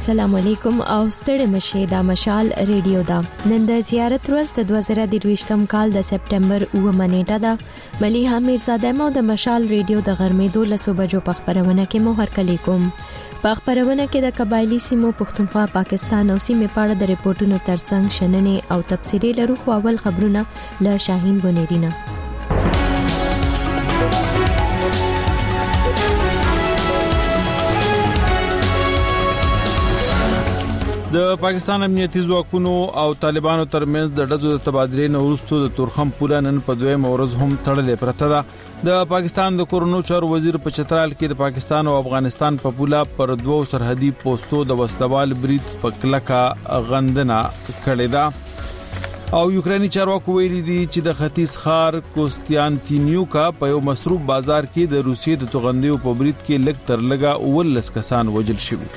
السلام علیکم او ستړي مشه دا مشال ریډیو دا نن د زیارت ورځ د 2023م کال د سپټمبر 9 نیټه ده مليحه میرزاده مو د مشال ریډیو د غرمې 12 بجو په خبرونه کې مو هرکلی کوم په خبرونه کې د قبایلی سیمو پښتونخوا پاکستان او سیمې په اړه د ریپورتونو ترڅنګ شننې او تفصیلي لرو خو اول خبرونه له شاهین بنيرینه د پاکستان امنیتي ځواکونو او طالبانو ترمنځ د ډزو د تبادلې نه وروسته د تورخم پوله نن په دویم ورځ هم تړلې پرته ده د پاکستان د کورونو چارو وزیر په چترال کې د پاکستان او افغانستان په پوله پر دوو سرحدي پوسټو د وسلوال برید په کلکه غندنه کړې ده او یوکرینی چارواکو ویلي دي چې د ختیځ ښار کوستیانتینیوکا په یو مصروف بازار کې د روسیې د توغندیو په برید کې لږ تر لږه 19 کسان وژل شوي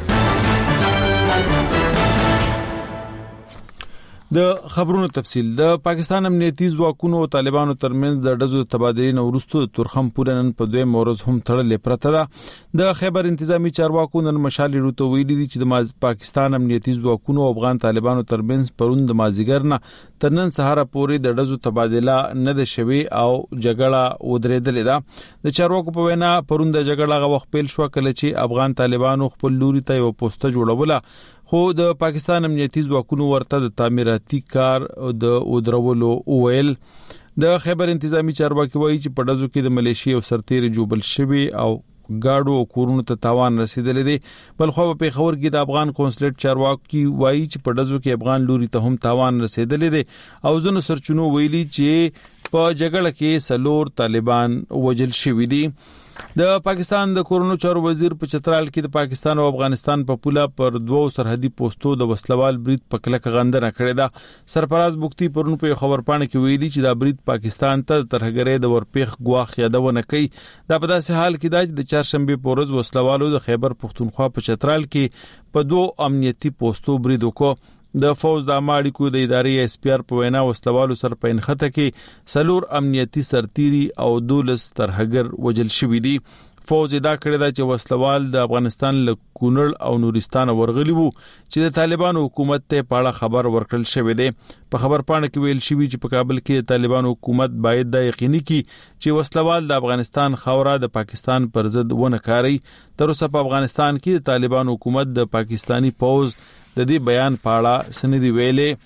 د خبرونو تفصیل د پاکستان امنیتي ځواکونو او طالبانو ترمنځ د ډزو تبادلې نه وروسته د تورخم پوله نن په دویم ورځ هم تړلې پرته ده د خیبر انتظامی چارواکو نن مشال روته ویلي دي چې د پاکستان امنیتي ځواکونو او افغان طالبانو ترمنځ پرون د مازیګر نه تر نن سهار پورې د ډزو تبادله نه ده شوې او جګړه ودرېدلې ده د چارواکو په وینا پرون د جګړه غو وخت پیل شو کله چې افغان طالبانو خپل لوري ته یو پوسټه جوړوله خو د پاکستان امنیتي ځواکونو ورته د تعمیراتي کار د ودرولو اویل د خیبر انتظامی چارواکي وایي چې په ډزو کې د ملیشیا او سرتیر جوبل شوی او گاډو او کورونو ته تاوان رسیدلې دي بلخو په خبر کې د افغان کونسلیټ چارواکي وایي چې په ډزو کې افغان لوري ته هم تاوان رسیدلې دي او ځنو سرچونو ویلي چې په جګړه کې سلور طالبان وژل شوي دي د پاکستان د کورونو چارو وزیر په چترال کې د پاکستان او افغانستان په پوله پر دوو سرحدي پوسټو د وسلوال برید په کلکه غندنه کړې ده سرفراز بوختي پرون په خبرپاڼه کې ویلي چې دا برید پاکستان ته ترهګرۍ د ورپیخ غواخ یادونه کوي دا په داسې حال کې ده چې د چهارشنبه په ورځ وسلوالو د خیبر پښتونخوا په چترال کې په دوو امنیتي پوسټو برید وکړ د فوج د اماړیکو د ادارې اس پی آر په وینا وسلوالو سره په انخته کې سلور امنیتي سرتيري او 12 ترهګر وژل شوي دي فوج دا کړی دا چې وسلوال د افغانستان له کونړ او نورستان ورغلي وو چې د طالبانو حکومت ته پاړه خبر ورکړل شوی دی په خبرپاڼه کې ویل شوی چې په کابل کې د طالبانو حکومت باید دا یقیني کړي چې وسلوال د افغانستان خوره د پاکستان پر ضد ونه کاری تر اوسه په افغانستان کې د طالبانو حکومت د پاکستانی فوج د دې بیان پاړه سندې ویلې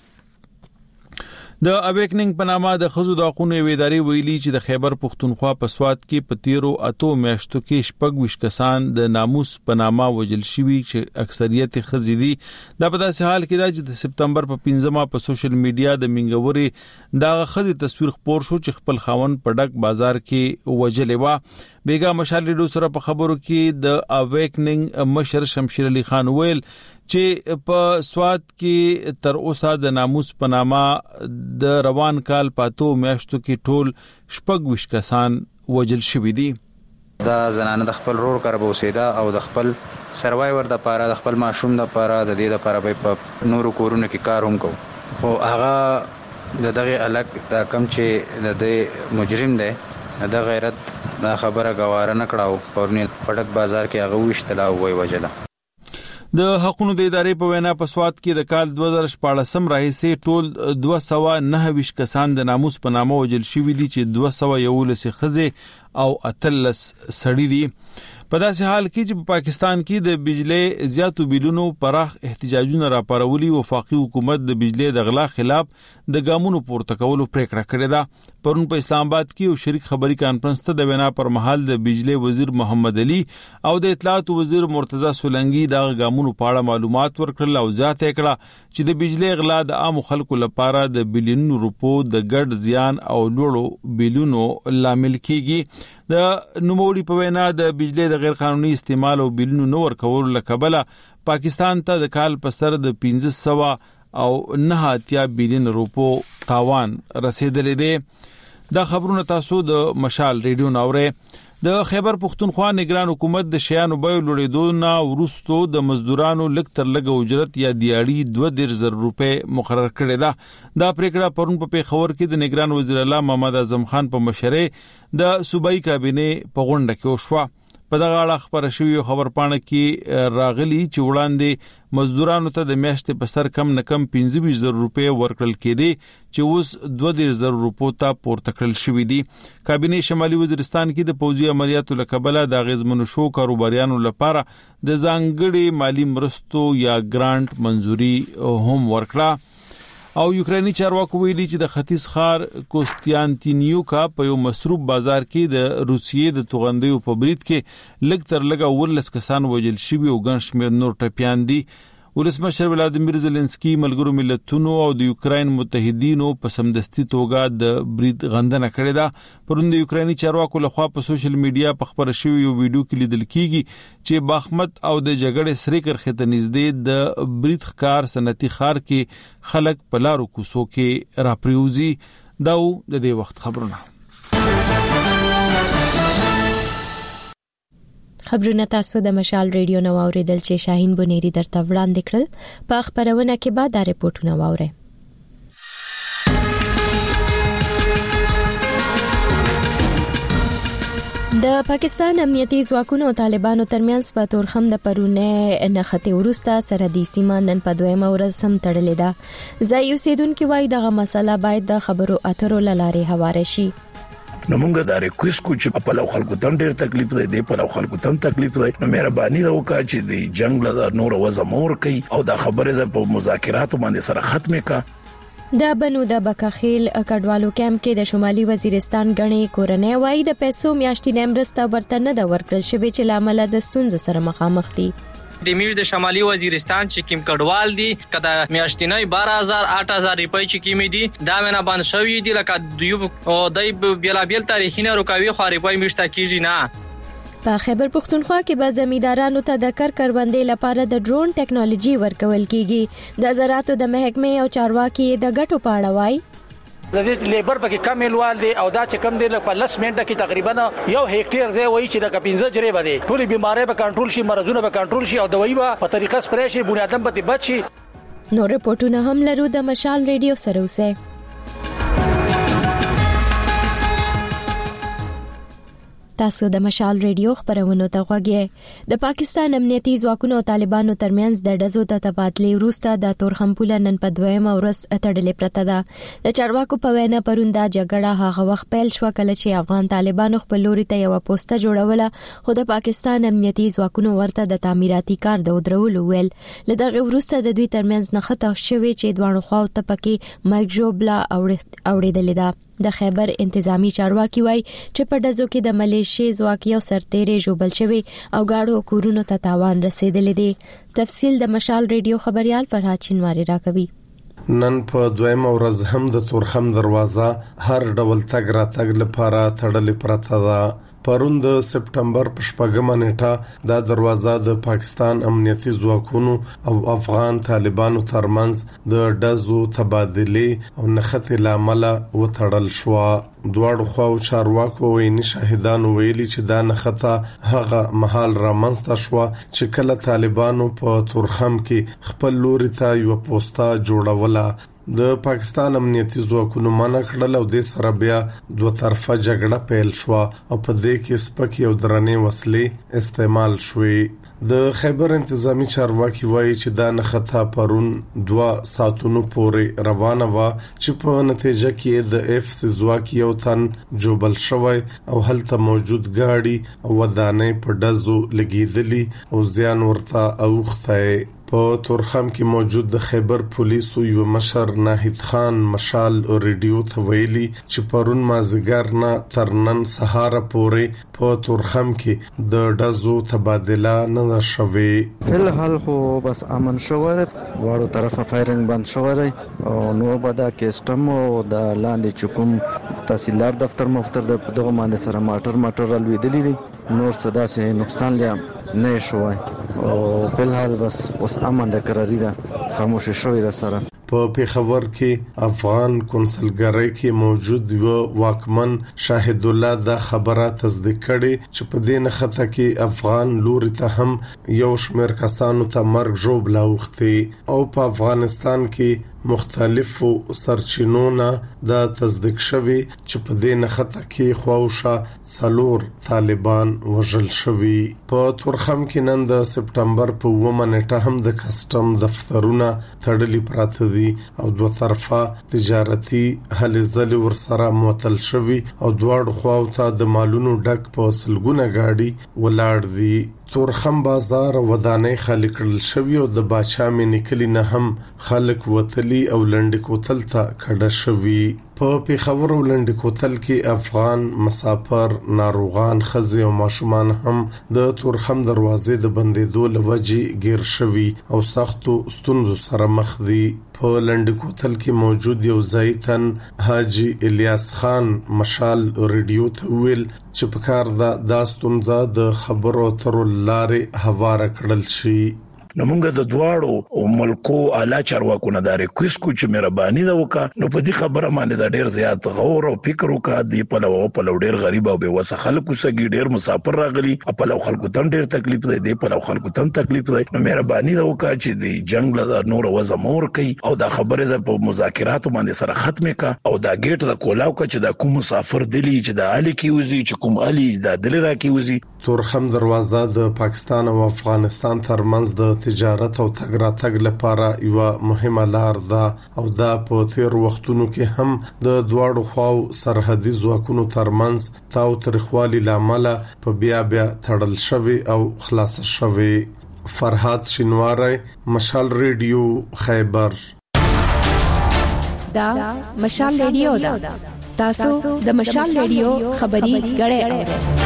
د اویکننګ په نامه د خزو د حقوقو ادارې ویلي چې د خیبر پښتونخوا په سواد کې په 13 میاشتو کې 26 کسان د ناموس په نامه وژل شوي چې اکثریت خزې دي دا په داسې حال کې ده چې د سپتمبر په 15 په سوشل میډیا د منګوري دا خزې تصویر خپور شو چې خپل خاون په ډک بازار کې وژلې و بیګا مشال ریډیو سره په خبرو کې د اویکننګ مشر شمشیر علي خان ویل چې په سواد کې تر اوسه د ناموس په نامه د روان کال پاتو میاشتو کې ټول 26 کسان وژل شوي دي دا زنانه د خپل رور کار بوسیدا او د خپل سروایور د پاره د خپل ماشوم د پاره د دې د پاره په نورو کورونو کې کار هم کو خو هغه د دغه الګ د کم چې د مجرم دی د غیرت دا خبره غواره نکړاو پرونی پټک بازار کې هغه وشتلا وای وجله د حقوقو د ادارې په وینا په سواد کې د کال 2014 راهیسې ټول 229 کسان د ناموس په نامه وژل شوي دي چې 211 خزې او 13 سړي دي په داسې حال کې چې په پاکستان کې د بجلی زیاتو بیلونو پراخ احتجاجونه راپارولي وفاقي حکومت د بجلی د غلا خلاف د ګامونو پورته کولو پریکړه کړې ده پرون په اسلام آباد کې یو شریک خبري کانفرنس ته د وینا پر مهال د بجلی وزیر محمد علي او د اطلاعات وزیر مرتضی سولنګي د ګامونو په اړه معلومات ورکړل او ځاته کړه چې د بجلی غلا د عام خلکو لپاره د بلیونو روپو د ګډ زیان او لوړو بیلونو لامل کیږي د نوموړي په وینا د بجلی د غیر قانوني استعمال او بیلونو نور کول لکبله پاکستان ته د کال په سر د 1500 او 9 بلین روپو تاوان رسیدلې دي دا خبرونه تاسو د مشال ریډیو ناوړه د خیبر پښتونخوا نگران حکومت د شیانو بیو لوړېدو نه ورستو د مزدورانو لږ تر لږه اجرت یا دیاړي 2000 روپے مقرر کړي دا پریکړه پرون په پیښور کې د نگران وزیر اعلی محمد اعظم خان په مشرۍ د صوبایي کابینه په غونډه کې وشوه په دغه اړه خبره شوې خبرپاڼه کې راغلي چې وړاندې مزدورانو ته د میاشتې په سر کم نه کم 25,000 روپۍ ورکړل کېدي چې اوس 22,000 روپو ته پورته کړل شوې دي. کابینه شمالي وزیرستان کې د پوځي عملیاتو لکبله د اغیزمنو شو کاروباریانو لپاره د ځانګړي مالی مرستو یا ګرانټ منزوري هم ورکړه. او یوکرینی چارواکو ویلي چې د ختیځ ښار کوستیانتینیوکا په یو مصروف بازار کې د روسیې د توغندیو په برید کې لږ تر لږه 14 کسان وژل شوي او ګڼ شمېر نور ټپیان دي. ولسمشر ولادیمیر زيلنسکي ملګرو ملتونو او د یوکرين متحدینو په سمدستي توګه د برید غندنه کړې ده. پرون د یوکرینی چارواکو لخوا په سوشل میډیا په خبره شوی یو ویډیو کې لیدل کیږي چې باخمت او د جګړې سری کرخه ته نږدې د برید ښکار صنعتي ښار کې خلک په لارو کوڅو کې راپریوزي. دا د دې وخت خبرونه. خبرونه تاسو د مشال ریډیو نو اوریدل چې شاهین بنيري درته وړاندې کړل. په خبرونه کې بعد د ریپورتونو واوري. د پاکستان امنیتي ځواکونو او طالبانو ترمنځ په تورخم د پرونه نخته ورسته سرحدي سیمه نن په دویمه ورځ سم تړلې ده. ځای اوسیدونکو وايي دغه مسله باید د خبرو اترو لارې هواره شي. نو موږ دا ریکوست کوو چې په لو خلکو ته ډېر تکلیف دی په لو خلکو ته تکلیف دی. نو مهرباني وکړه چې د جنگ له نور وزمور کوي او دا خبره د مذاکراتو باندې سره ختمه کا. د بنو د بکخیل کډوالو کیمپ کې د شمالي وزیرستان غني کورنۍ وای د پیسو میاشتې نمرسته ورته نه د ورکړل شوی چې لامل د ستونزو سره مخامخ دي. د میر د شمالي وزیرستان چې کوم کډوال دي کدا میاشتنی 12,000-8,000 روپۍ چې کیمې دي دا مینه باندې شوی دي لکه دیوب او دای بیل تاریخي نه روکاوي خو روپۍ میشته کیږي نه. په خیبر پختونخوا کې به زمیندارانو ته د کروندې لپاره د ډرون ټیکنالوژي ورکول کیږي. د زراعتو د محکمې او چارواکي د غټو پاړه وای د دې لیبر پکې کم الوال دي او دا چې کم دي په 10 منټه کې تقریبا 1 هکټیر ځای وایي چې د 15 جری باندې ټول بیماری به کنټرول شي مرزونه به کنټرول شي او دوايي به په طریقه سپری شي بنی ادم به بچي. نو رپورټونه هم لرو د مشال ریډیو سره اوسه. تاسو د مشال ریډیو خبرونه ته غوږی. د پاکستان امنیتي ځواکونو او طالبانو ترمنځ د ډزو د تبادلې وروسته د تورخم پوله نن په دویمه ورځ تړلې پرته ده. د چارواکو په وینا پروندا جګړه هغه وخت پیل شو کله چې افغان طالبانو خپل لوري ته یو پوسټه جوړوله خو د پاکستان امنیتي ځواکونو ورته د تعمیراتي کار د ودرولو ویل. لدغه وروسته د دوی ترمنځ نخته شوې چې دوه خواو ته پکې مرګ جوړبلا اوریدلې ده. د خیبر انتظامی چارواکي وای چې په دزو کې د ملیشي ځواکیو سرتېرې جوړبل شوی او گاډو کورونو ته تاوان رسیدلې دي. تفصیل د مشال ریډیو خبريال فرحات شینواری راکوي. نن په دویمه ورځ هم د تورخم دروازه هر ډول تګ را تګ لپاره تړلې پرته ده. پرون د سپټمبر په 8مه نیټه دا دروازه د پاکستان امنیتي ځواکونو او افغان طالبانو ترمنځ د ډزو تبادلې او نخښې لامل وتړل شو. دواړو خواو چارواکو ویني شاهدانو ویلي چې دا نخښه هغه محل رامنځته شو چې کله طالبانو په تورخم کې خپل لوري ته یو پوسټه جوړوله. د پاکستان امنیتي ځواکونو منع کړل او د سره بیا دوه طرفه جګړه پیل شو او په دې کې سپک یو درنې وسلې استعمال شوې. د خیبر انتظامی چارواکي وایي چې دا نخښه پرون 2 ساعتونو پورې روانه و چې په نتیجه کې د اف سی ځواکي یو تن جوړبل شوی او هلته موجود گاډي او ودانې په ډزو لګیدلې او زیان ورته اوخته. په تورخم کې موجود د خیبر پولیسو یو مشر ناهید خان مشال ریډیو ته ویلي چې پرون مازیګر نه تر نن سهار پورې په تورخم کې د ډزو تبادله نه شوې. فلحال خو بس امن شوی دی واړو طرفه فایرنګ بند شوی دی او نو به دا کیسټم او د لاندې چکم تحصیلدار دفتر مفتر د دغه باندې سره ماټر الویدلی دی نور څه داسې نقصان لیا نه شوی او فلحال بس اوس امن د قراری ده خاموش شوی را سره. په پیښور کې افغان کنسلګری کې موجود یو واکمن شاهد الله دا خبره تصدیق کړي چې په دې نخښه کې افغان لوري ته هم یو شمېر کسانو ته مرګ جوړبلا وختي او په افغانستان کې مختلفو سرچینو نه د تصدیق شوی چې په دې نخته کې خواوشه څلور طالبان وژل شوي. په تورخم کې نن د سپټمبر په 9 نیټه هم د کسټم دفترونه تړلي پراته دي او دوه طرفه تجارتي هلې ځلې ورسره معطل شوي او دواړو خواو ته د مالونو ډک په سلګونه گاډي ولاړ دي. تورخم بازار ودانۍ خالي کړل شوی او د باچا مې نکلی نه هم خلک وتلی او لنډ کوتل ته کډه شوی. په پیښور او لنډ کوتل کې افغان مسافر ناروغان خزي او ماشومان هم د تورخم دروازې د بندیدو لوجې گیر شوی او سختو ستونزو سره مخ دي. په لنډ کوتل کې موجود یو ځایتن حاجی الیاس خان مشال ریډیو ته ویل چې په کار د ستونزه د خبرو تر لارې هواره کړل شي. نو موږ د دواړو ملکو اعلی چارواکو نه دا ریکوست کو چې مهرباني دا وکړه نو په دې خبره باندې دا ډیر زیات غور او فکر وکړه. دی په لو ډیر غریب او بېوسه خلکو سګي ډیر مسافر راغلي په لو خلکو تم ډیر تکلیف دی په لو خلکو تم تکلیف دی. نو مهرباني دا وکړه چې د جنگ له نور وزه مور کوي او دا خبره د په مذاکرات باندې سره ختمه کا او دا گیټ د کولاو کا چې دا کوم مسافر دلی چې د علي کی وزي چې کوم علي د دلی را کی وزي. تورخم دروازه د پاکستان او افغانستان ترمنځ د تجارت او تګ راتګ لپاره یو مهمه لار ده او دا په تیر وختونو کې هم د دواړو خواو سرحدي ځواکونو ترمنځ تاو ترخوالي لامل په بیا تړل شوی او خلاص شوی. فرهاد شینواری، مشال ریډیو، خیبر. دا مشال ریډیو دا تاسو د مشال ریډیو خبري غړې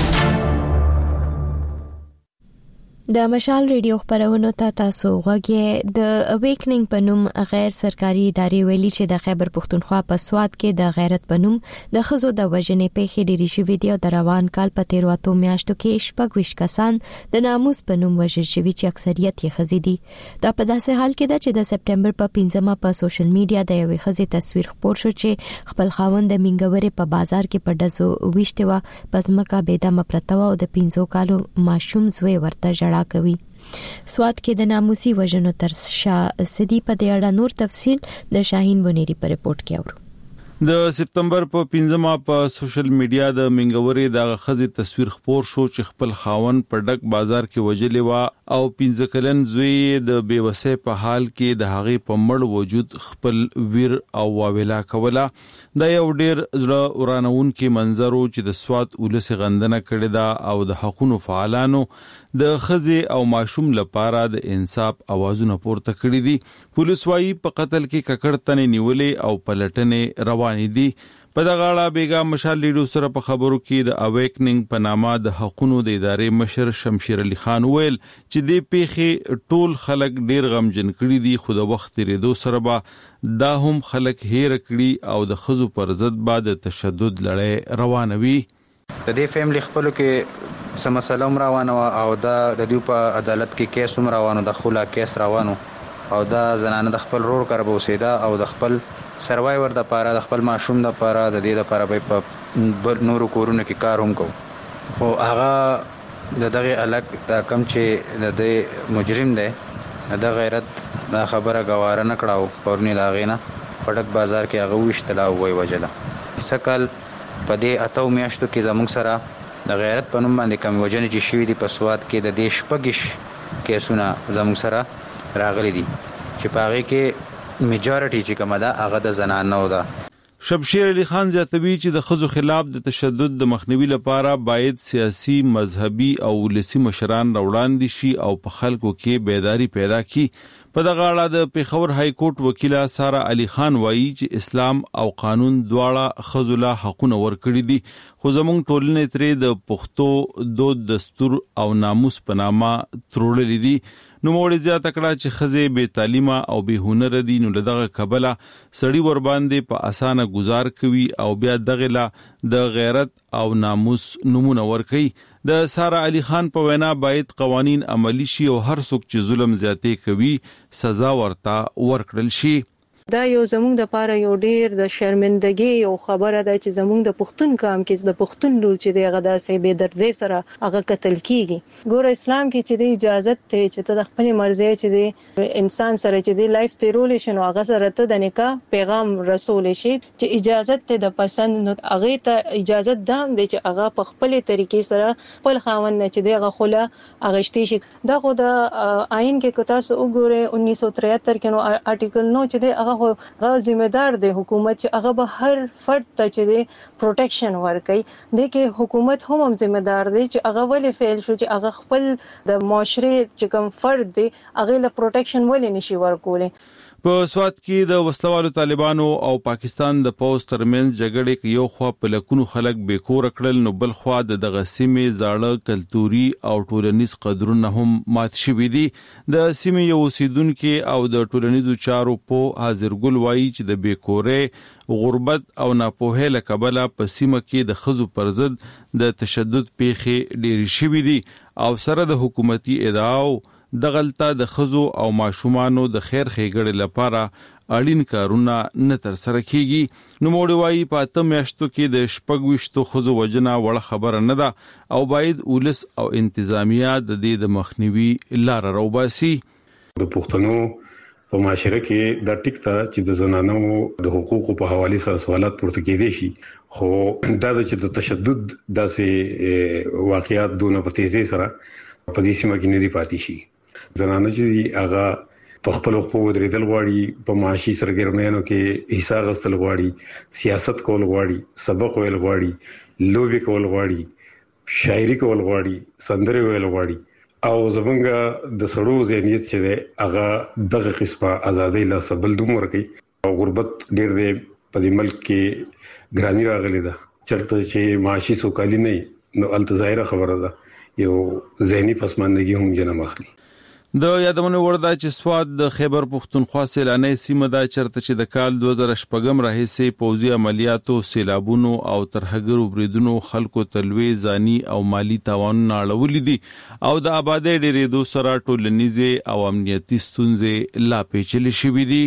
د مشال ریډیو خبرونو ته تاسو غوږی. د اویکنینګ پنوم غیر سرکاري ادارې ویلي چې د خیبر پختونخوا په سواد کې د غیرت پنوم د خزو د وژنې پیښې ډېری شوې دي او د روان کال په 13 میاشتو کې 26 کسان د ناموس پنوم وژل شوي چې اکثریت یې خزي دي. دا په داسې حال کې ده چې د سپټمبر په 15 په سوشل میډیا د یوې خزي تصویر خپور شو چې خپل خاوند د منګورې په بازار کې په دزو وشته و پزماکه بيدمه پرتاوه او د 15 کالو ماشوم زوی ورته جړه کوي. سواد کې د ناموسي وژنو تر شا سدي په دې اړه نور تفصيل د شاهین بونيري په رپورت کې اورو. د سپتمبر په 15 په سوشل میډیا د منګورې د خزي تصویر خپور شو چې خپل خاون په ډک بازار کې وجلې وا او 15 کلن زوی د بیوسه په حال کې د هغې په مړ وجود خپل ویر او واویلا کوله. دا یو ډیر زړه ورانون کې منظر چې د سواد ولس غندنه کړې ده او د حقوقو فعالانو د خزي او ماشوم لپاره د انصاف اوازونه پورته کړې دي. پولیس وايي په قتل کې ککړ تنې نیولې او پلټنې روانې دي. په دغه اړه بیګا مشال ریډیو سره په خبرو کې د اویکنینګ په نامه د حقوقو د ادارې مشر شمشیر علي خان ویل چې د پیښې ټول خلک ډیر غمجن کړي دي خو د وخت تیریدو سره به دا هم خلک هیر کړي او د خزو پر ضد بعد تشدد لړۍ روانوي. د دې فیملی خپلو کې سم مسله روانه او دا د دیو په عدالت کې کیس روانو د خلا کیس روانو او دا زنانه د خپل رور کار بوسیدا او د خپل سروایور د پاره د خپل ماشوم د پاره د دې د پاره په نورو کورونو کې کار هم کو او هغه دغه الګ د کم چې د مجرم دی د غیرت د خبره غواره نه کړاو پرونی دا غینه پټک بازار کې هغه وشتلا وای وجله. سکل په دې اتو میاشتو کې زموږ سره د غیرت په نوم باندې کم وجنې چې شوی دی په سواد کې د دې شپږ کیسونه زموږ سره راغلي دي چې پاره کې میجارټي چې کومه ده هغه د زنانو ده. شمشیر علي خان زیاتوي چې د خزو خلاف د تشدد د مخنیوي لپاره باید سیاسي مذهبي او ولسی مشران راوړاندې شي او په خلکو کې بیداری پیدا کړي. په دغه اړه د پیښور های کورټ وکیله سارا علي خان وایي چې اسلام او قانون دواړه خزو له حقوقو ورکړي دي خو زموږ ټولنې ترې د پښتو دود دستور او ناموس په نامه تروړلې دي. نو موړي زیاته کړه چې خزه به تعلیمه او به هنر دي نو دغه قبله سړی ور باندې په اسانه گزار کوي او بیا دغه لا د غیرت او ناموس نمونه ور کوي. د سارا علي خان په وینا باید قوانین عملی شي او هر څوک چې ظلم زیاتې کوي سزا ورته ورکړل شي. دا یو زموږ د پاره یو ډیر د شرمندګي یو خبره ده چې زموږ د پښتون قام کې د پښتون لور چې دغه داسې بے دردۍ سره هغه قتل کیږي. ګور اسلام کې چې د اجازه ته چې ته د خپل مرزي چې د انسان سره چې د لایف تیرول شنو هغه سره ته د نکاح پیغام رسول شي چې اجازه ته د پسند هغه ته اجازه ده چې هغه په خپل طریقې سره خپل خاوند نه چې دغه خله اغشتي شي. دا خو د آئین کې کوتا سو وګوره 1973 کې نو آرټیکل نو چې هغه هغه ذمہ دار دی حکومت چې هغه به هر فرد ته چې پروټیکشن ورکړي. د کې حکومت هم ذمہ دار دی چې هغه ولې فعل شو چې هغه خپل د معاشره چې کوم فرد دی هغه له پروټیکشن ولې نشي ورکولای. په سواد کې د وسلوالو طالبانو او پاکستان د پوز ترمنځ جګړې کې یو خوا په لکونو خلک بیکور کړل نو بل خوا د دغه سیمې زاړه کلتوري او ټولنیز قدرونه هم مات شوي دي. د سیمې یو اوسیدونکو او د ټولنیزو چارو په حاضرګل وایي چې د بیکورې غربت او ناپوهۍ له کبله په سیمه کې د خزو پر ضد د تشدد پیښې ډېرې شوي دي او سره د حکومتي ادعاو د غلطه د خزو او ماشومانو د خیر ښېګړې لپاره اړین کارونه نه تر سره کیږي. نو موږ وایي په 8 میاشتو کې د 26 خزو وجنه وړ خبره نه ده او باید ولس او انتظامیه د دې د مخنیوي لار راوباسي. د پښتنو په معاشره کې د ټیک ته چې د زنانو د حقوقو په حواله سره سوالات پورته کېدي شي خو دا چې د تشدد داسې واقعیات دونه په تیزی سره په دې سیمه کې نه دی پاتې شي. زنانه چې هغه په خپل خپل ودرېدل غواړي په معاشي سرګرمیانو کې حصہ غوښتل غواړي سیاست کول غواړي سبق ویل غواړي لوبي کول غواړي شاعري کول غواړي سندري ویل غواړي او زمونږ د سړو ذهنیت چې ده هغه دغه قسمه ازادي لا سبل دوم ورکي او غربت ډېر دی په دې ملک کې ګرانی راغلي ده چرته چې معاشي سوکالي نه نو التظاهره خبره ده یو ذهني پسماندګي هم جنم اخلي. د یادونه وردا چې سواد د خیبر پختونخوا سیلانه سیمه د چرته چې د کال 2014 راهیسې پوځي عملیاتو سیلابونو او ترهګرو بریدونو خلکو تلوي ځاني او مالی تاوان اړولې دي او د آبادی ډېرېدو سره ټولنیزه او امنیتي ستونزې لا پیچلې شوې دي.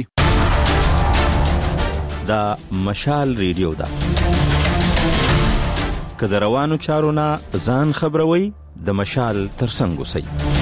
دا مشال ریډیو دا کله روانو چارونه ځان خبروي د مشال ترڅنګ وسی.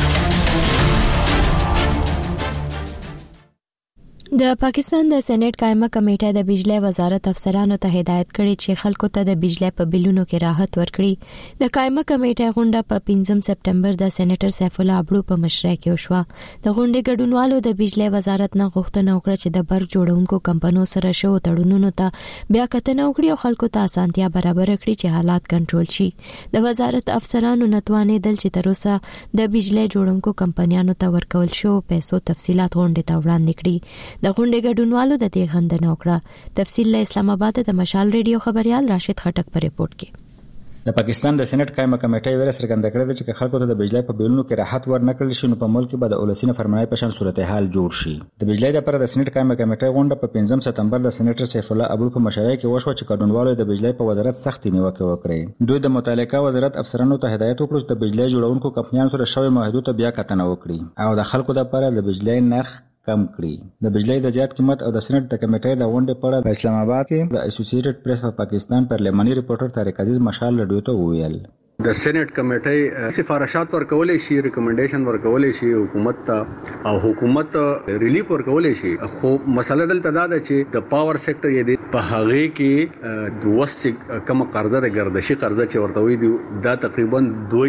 د پاکستان د سېنات قائمه کمیټه د بجلی وزارت افسرانو ته هدایت کړي چې خلکو ته د بجلی په بلونو کې راحت ورکړي. د قائمه کمیټه غونډه په 15 سپټمبر د سېنیټر سیف الله ابړو په مشرۍ کې وشوه. د غونډې ګډونوالو د بجلی وزارت نه غوښتنه وکړه چې د برق جوړونکو کمپنیو سره شو تړونونو ته بیا کتنه وکړي او خلکو ته اسانتیا برابر کړي چې حالات کنټرول شي. د وزارت افسرانو نتوانېدل چې تر اوسه د بجلی جوړونکو کمپنیانو ته ورکول شو پیسو تفصيلات غونډې ته وړاندې کړي. د غونډې ګډونوالو د دې غندنه وکړه. تفصیل له اسلام آباد د مشال ریډیو خبريال راشد خټک په ریپورت کې. د پاکستان د سېنات قائمه کمیټه ویل څرګنده کړې چې خلکو ته د بجلی په بیلونو کې راحت ورنکړل شي نو په ملک کې به د اولسینه فرمانای په شان صورتحال جوړ شي. د بجلی لپاره د سېنات قائمه کمیټه غونډه په 15 سپتمبر د سېنیټر سیف الله ابړو په مشرۍ کې وشوه چې ګډونوالو د بجلی په وزارت سختي نیوکه وکړه. دوی د متعلقه وزارت افسرانو ته هدایت وکړ چې د بجلی جوړونکو کمپنیانو سره شوی معاهدو ته بیا کتنه وکړي او د خلکو لپاره د بجلی نرخ کم کړي. د بجلی د زیات قیمت او د سېنات د کمیټې د غونډې په اړه په اسلام آباد کې د اسوسییټډ پریس په پاکستان پارلماني ریپورټر طارق عزیز مشال رادیو ته وویل د سېنات کمیټې سفارشات ورکولې شي ریکمنډیشن ورکولې شي حکومت ته او حکومت ریلیف ورکولې شي خو مسله دلته دا ده چې د پاور سېکټر یې د په هغه کې د وسط کم قرضه د گردشي قرضه چې ورته وي دا تقریبا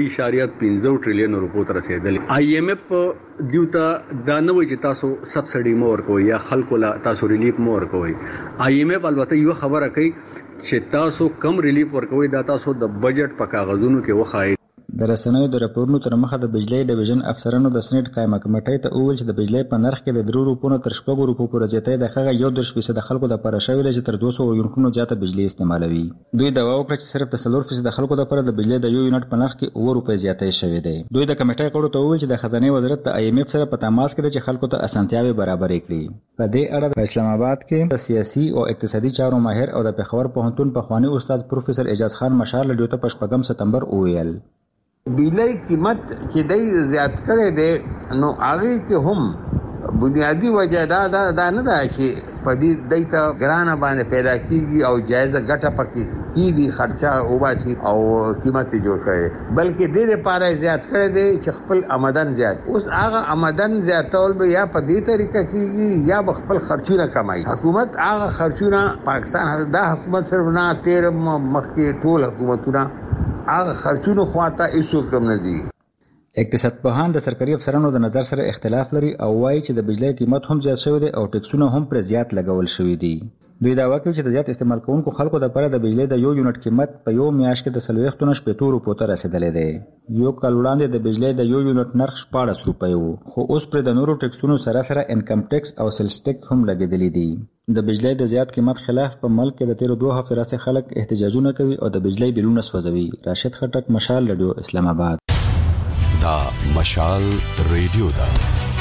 2.15 ټریلیون روپو ته رسیدلې. آی ایم ایف دیوته دا نه وایي چې تاسو سبسډي مو ورکوي یا خلکو لا تاسو ریلیف مو ورکوي. آی ایم ایف البته یو خبره کوي چې تاسو کم ریلیف ورکوي دا تاسو د بجټ په کاغذونو کې وخایي. د رسنیو د راپورونو تر مخه د بجلی ډیویژن افسرانو د سېنات قائمه کمیټې ته وویل چې د بجلی په نرخ کې د 3 روپو تر 6 روپو پورې زیاتې د هغه 1.5% خلکو د لپاره شویل چې تر 200 یونټونو زیاته بجلی استعمالوي. دوی دعوا وکړه چې صرف د 4% خلکو لپاره د بجلی د 1 یونټ په نرخ کې 2 روپۍ زیاتې شوې ده. دوی د کمیټې غړو ته وویل چې د خزانه وزارت د آی ایم ایف سره په تماس کې ده چې خلکو ته اسانتیاوي برابرې کړي. په دې اړه په اسلام آباد کې د سیاسي او اقتصادي چارو ماهر او د پېښور پوهنتون پخوانی استاد پروفیسور اعجاز خان مشال رادیو ته په 15 سپتمبر وویل بجلی قیمت چې دی زیات کړی دی نو هغه کې هم بنیادی وجه دا نه ده چې په دې دایته ګرانه باندې پیدا کیږي او جایزه ګټه پکې کیږي خرچه او باسي او قیمت جوړ کړي، بلکې دې لپاره زیات کړي دي چې خپل آمدن زیات. اوس هغه آمدن زیاتول به یا په دې طریقه کیږي یا خپل خرچونه کمایي. حکومت هغه خرچونه پاکستان دا حکومت صرف نه 13 مخکې ټول حکومتونه هغه خرچونه خواته هیڅ کم نه دي. اقتصاد پوهان د سرکاري افسرانو د نظر سره اختلاف لري او وایي چې د بجلی قیمت هم زیات شوی دی او ټکسونه هم پر زیات لګول شوی دي. دوی دعوا کوي چې د زیات استعمال کوونکو خلکو لپاره د بجلی د یو یونټ قیمت په یو میاشت کې د 40 روپیو ته رسیدلی دی. یو کال وړاندې د بجلی د یو یونټ نرخ 14 روپۍ و، خو اوس پر د نورو ټکسونو سره انکم ټیکس او سیلز ټیکس هم لګیدلی دي. د بجلی د زیات قیمت خلاف په ملک کې د تیرو 2 هفتو راځي خلک احتجاجونه کوي او د بجلی بیلونه سوځوي. راشد خټک، مشال رادیو، اسلام آباد. دا مشال ریډیو دا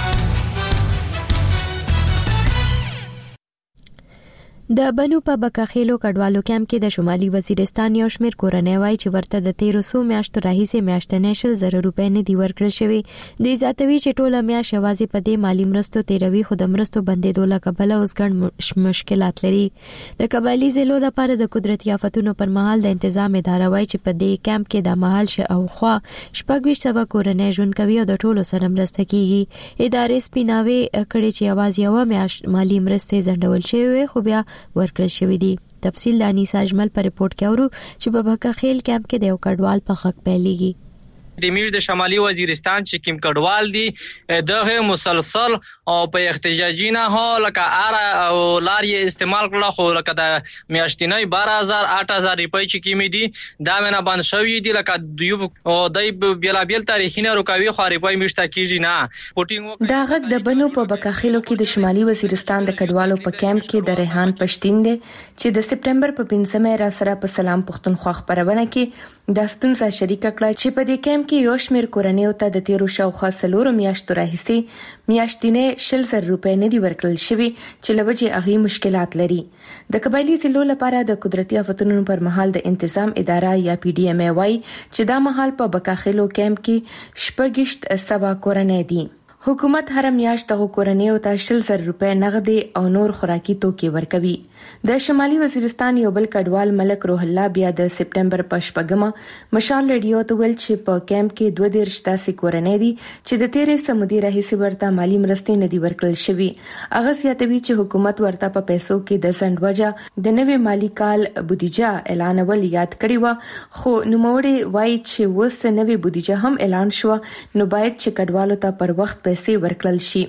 د بنو په بکاخیلو کډوالو کیمپ کې د شمالي وزیرستان یو شمېر کورنۍ وایي چې ورته د 1300 میاشتو راهیسې میاشتنۍ 100,000 روپۍ نه دي ورکړل شوي. دوی زیاتوي چې ټوله میاشت یوازې په دې مالي مرستو تیروي، خو د مرستو بندېدو له کبله اوس ګڼ مشکلات لري. د قبایلي ضلعو لپاره د قدرتي آفتونو پر مهال د تنظیم اداره وایي چې په دې کیمپ کې د مهال شاوخوا 2600 کورنۍ ژوند کوي او د ټولو سره مرسته کیږي. ادارې سپیناوي کړي چې یوازې یو میاشت مالي مرستې ځنډول شوی خو بیا ورکړل شوی دی. تفصیل د انیسا اجمل په ریپورت کې اورو چې په بکاخیل کیمپ کې د یو کډوال په حق پیلېږي. د میر د شمالي وزیرستان چې کوم کډوال دي دغه مسلسل او په احتجاجي نه هو لکه او لارې استعمال کړه، خو لکه د میاشتنۍ 12000 روپۍ چې کیمې دي دا منه بند شوی دي. لکه دوی دای بیلابیل تاریخینه رکاوي خو روپۍ مشته کیږي نه پوټینګ. دا غږ د بنو په بکاخیلو کې د شمالي وزیرستان د کډوالو په کیمپ کې د ریحان پښتین دی چې د سپټمبر په 15مه را سره په سلام پښتونخوا خبرونه کې د ستونزه شریک کړه چې په دې کیمپ کې یو شمېر کورنۍ ته د 13 شاوخوا میاشتو راهیسې میاشتنۍ 100,000 روپۍ نه دي ورکړل شوي چې لوجه هغه مشکلات لري. د قبایلي ضلعو لپاره د قدرتي آفتونو پر مهال د تنظیم اداره یا PDMA وايي چې دا مهال په بکاخیلو کیمپ کې 600 کورنۍ دي. حکومت هر میاشت د کورنۍ ته 100,000 روپۍ نغدي او نور خوراکي توکي ورکوي. د شمالي وزیرستان یو بل کډوال ملک روح الله بیا د سپټمبر په 8مه مشال ریډیو ته ویل چې په کیمپ کې 22 کورنۍ دي چې د 13 سمودي راهیسې ورته مالی مرستې نه دي ورکړل شوي. هغه زیاتوي چې حکومت ورته په پیسو کې د سندوجه د نوې مالی کال بودیجه اعلانول یاد کړی و، خو نوموړي وایي چې وس نوې بودیجه هم اعلان شو نو باید چې کډوالو ته پر وخت پیسې ورکړل شي.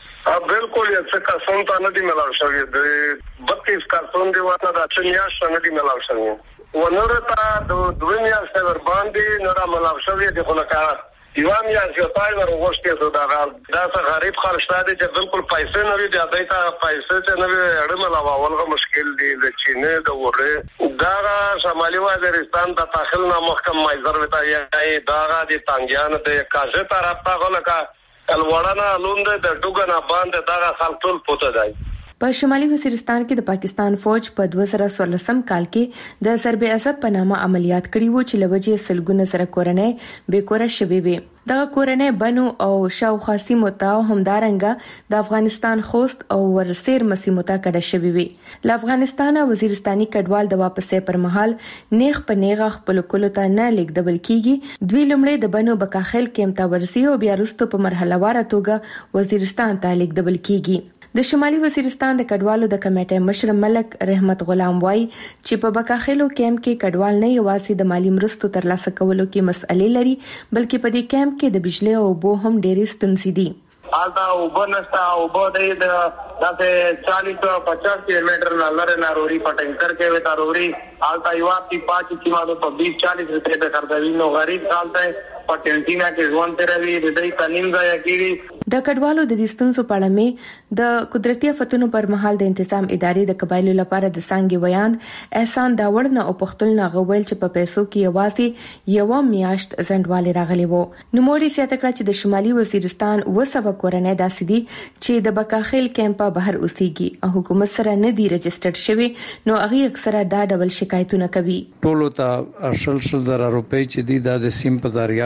بالکل یې څه کسان ته نه دي ملاو شوی، د 32 کسان دی ورته د چنیاش نه دي ملاو شوی ونورته د دنیا سره باندې نه ملاو شوی دی خو لکه یوام یا ځای ورغوښتي زو دا څه غریب خلک دي چې بالکل پیسې نه لري، د دایته پیسې ته نه اړه ملاو ولغه مشکل دی د چینه د وره دا شمالي وزیرستان د داخل نه محکم مایزر وتا یې دا د تانګیان د کاژه طرف ته لکه الوړانا لوند د ډوګنا باندې دا خلټول پوته دی. په شمالي وزیرستان کې د پاکستان فوج په 2016 کال کې د ضرب عصب په نامه عملیات کړي وو چې لوجه سلګونه سره کورنۍ بیکوره شوي وي. دغه کورنۍ بنو او شاوخوا سیمو ته همدارنګه د افغانستان خوست او ورسیر مسیمو ته کډه شوي وي. له افغانستان وزیرستاني کډوال د واپسې پر مهال نیغ په نیغه خپل کولو ته نه لیکدبل کیږي. دوی لمړی د بنو بکاخیل کیمپ ته ورسي او بیا وروسته په مرحله واره توګه وزیرستان ته لیکدبل کیږي. د شمالي وزیرستان د کډوالو د کمیټې مشر ملک رحمت غلام وای چې په بکاخیلو کیمپ کې کډوال نه یوازې د مالی مرستو ترلاسه کولو کې مسئلې لري بلکې په دې کیمپ کې د بجلی او اوبو هم ډېرې ستونزې دي. آلتا اوبه نشتا اوبه د داسې 40-50 کیلومتر لاره ناروري په ټینکر کې وتا روري آلتا یو اپی 5 کیلو په 20-40 روپے په کړدوی نو غریب آلتا په ټینټینا کې ځوان تیروي د دې تنیم ځای کېږي. د کډوالو د دستونسو په اړه مې د قدرتي آفتونو پر مهال د تنظیم ادارې د قبایلو لپاره د څنګه ویاند احسان داوړ نه او پختل نه غوول چې په پیسو کې یوازې یو میاشت زندوالي راغلی وو. نو موري سیاته کړ چې د شمالي وزیرستان وسوه کورنۍ داسې دي چې د بکاخیل کیمپ بهر اوسېږي او حکومت سره نه دی رجسټرډ شوی نو هغه اکثره دا ډول شکایتونه کوي. ټولو ته 100,000 روپۍ چې دی د سیم په ذریعہ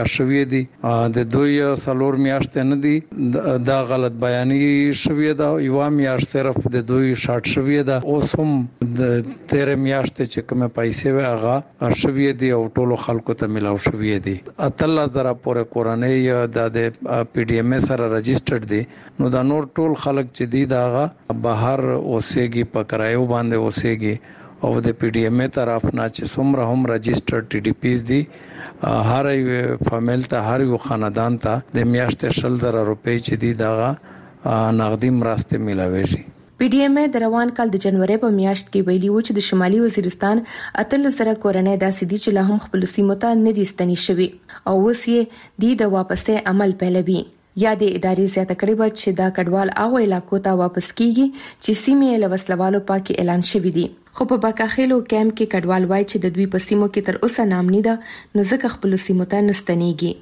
شوې دي د دوی سلور میاشتې نه دي دا غلط بیاني شوې ده یو میاشت صرف د دوی شارټ شوې ده اوس هم د 13 میاشتې چې کومه پیسې هغه شوې دي او ټولو خلکو ته ملاو شوې دي 18000 پورې کورنۍ د پی ډی ایم سره رجسټرډ دي نو دا نور ټول خلک چې دي دا بهر اوسېږي په کرایو باندې اوسېږي او د پی ډی ایم طرف نه چې څومره هم رجسټرډ ټي ډي پیز دي هر یو فامیل ته هر یو خاندان ته د میاشتې 10000 روپۍ چې دي دا نغدي مرسته ملاويږي. پی ډی ایم د روان کال د جنوري په میاشت کې ویلي و چې د شمالي وزیرستان 18000 کورنۍ داسې دي چې لا هم خپل سیمو ته نه دي ستنې شوي او اوس یې د واپسې عمل پیلوي. یا د ادارې زیاته کړې و چې دا کډوال هغه علاقو ته واپس کیږي چې سیمې له وسلوالو پاکي اعلان شوی دي. خو په باکاخیلو کیمپ کې کډوال وای چې د دوی په سیمو کې تر اوسه نامنی ده نو ځکه خپل سیمو ته نستنیږي.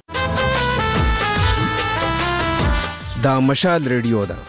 دا مشال ریډیو ده.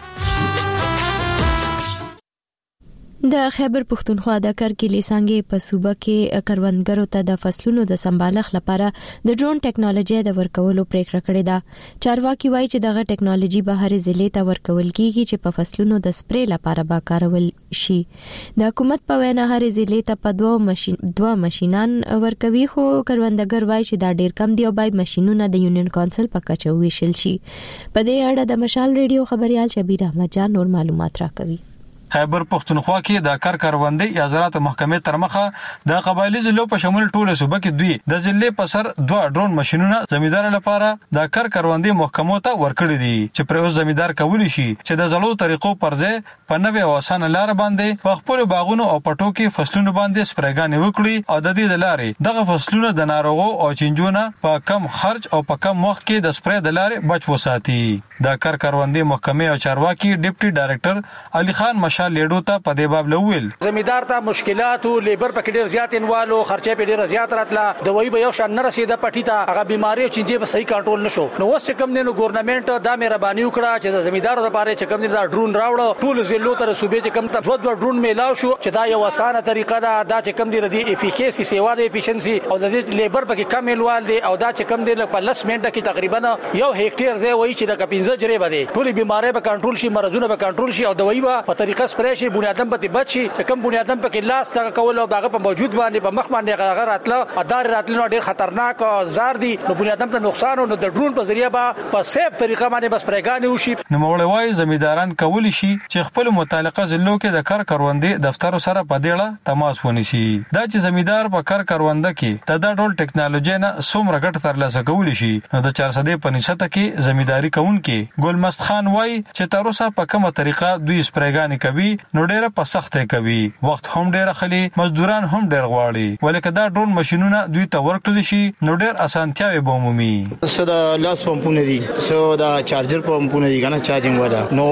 د خیبر پښتونخوا د کرکلی څنګه په صوبه کې کروندګرو ته د فصلونو د سمبالښت لپاره د ډرون ټیکنالوژي د ورکولو پریکړه کړې ده. چارواکي وایي چې دغه ټیکنالوژي به هر ضلع ته ورکول کیږي چې په فصلونو د سپری لپاره به کارول شي. د حکومت په وینا هر ضلع ته په دوه ماشينان ورکوي خو کروندګر وایي چې دا ډیر کم دی او باید ماشينونه د یونین کونسل په کچه ویشل شي. په دې اړه د مشال ریډیو خبريال شبیر احمد جان نور معلومات راکوي. خیبر پښتونخوا کې د کروندې یا زراعت محکمې تر مخه د قبایلی ضلعو په شمول ټوله صوبه کې دوی د ضلع په سر 2 ډرون ماشينونه زمیندار لپاره د کروندې محکمو ته ورکړي دي چې پر اوس زمیندار کولی شي چې د زړو طریقو پر ځای په نوې او اسانه لار باندې په خپل باغونو او پټو کې فصلونه باندې سپریګانې وکړي او د دې لارې دغه فصلونه د ناروغو او چنجونه په کم خرج او په کم وخت کې د سپری د لارې بچ وساتي. د کروندې محکمې او چارواکي ډیپټي ډایریکټر علي خان لیډو ته په دې باب لویل زمیندار ته مشکلات او لیبر په ډیر زیات انوالو خرچه په ډیر زیات راتله د وای به یو شان نه رسیده پټی ته هغه بیماری او چنجي به صحیح کنټرول نشو. نو اوس کوم نه ګورنمنت دا مهرباني وکړه چې د زمیندارو لپاره چې کوم دا ډرون راوړو ټول ضلعو ته صوبې چې کوم ته دوه ډرون میلاو شو چې دا یو اسانه طریقه ده دا چې کوم دی د افیکیسی سیوا د افیشنسي او د لیبر په کې کم انوال دي او دا چې کوم دی په لس منټه کې تقریبا یو هکټیر ځای وای چې د 15 جری بده ټول بیماری به کنټرول شي مرزونه به کنټرول شي او دوايي په طریقه سپریشي بنیادم په بچي چې کوم بنیادم په کې لاس تا کول او دغه په موجود باندې په مخ باندې هغه راتله ادار راتله ډیر خطرناک او زار دي نو بنیادم ته نقصان او د ډرون په ذریعہ په سیف طریقه باندې بس پرېګانې وشي. نو مولوي زمینداران کولی شي چې خپل متعلقه ضلعو کې د کروندې دفتر سره په دیړه تماس ونیسي. دا چې زمیندار په کرونده کې د ډول ټیکنالوژي نه څومره ګټه ترلاسه کولی شي نو د 400 په نسبت کې زمینداری کوونکي ګلمست خان وای چې تر اوسه په کومه طریقه دوی سپریګانې کوي نو ډیره په سخته کوي وخت هم ډیره خلی مزدوران هم ډیر غواړي ولکه دا ډرون ماشينونه دوی ته ورکړل شي نو ډیر اسانتیاوي به عمومي صدا لاس پمپونه دي سو دا چارجر پمپونه دي کنه چارجینګ والا نو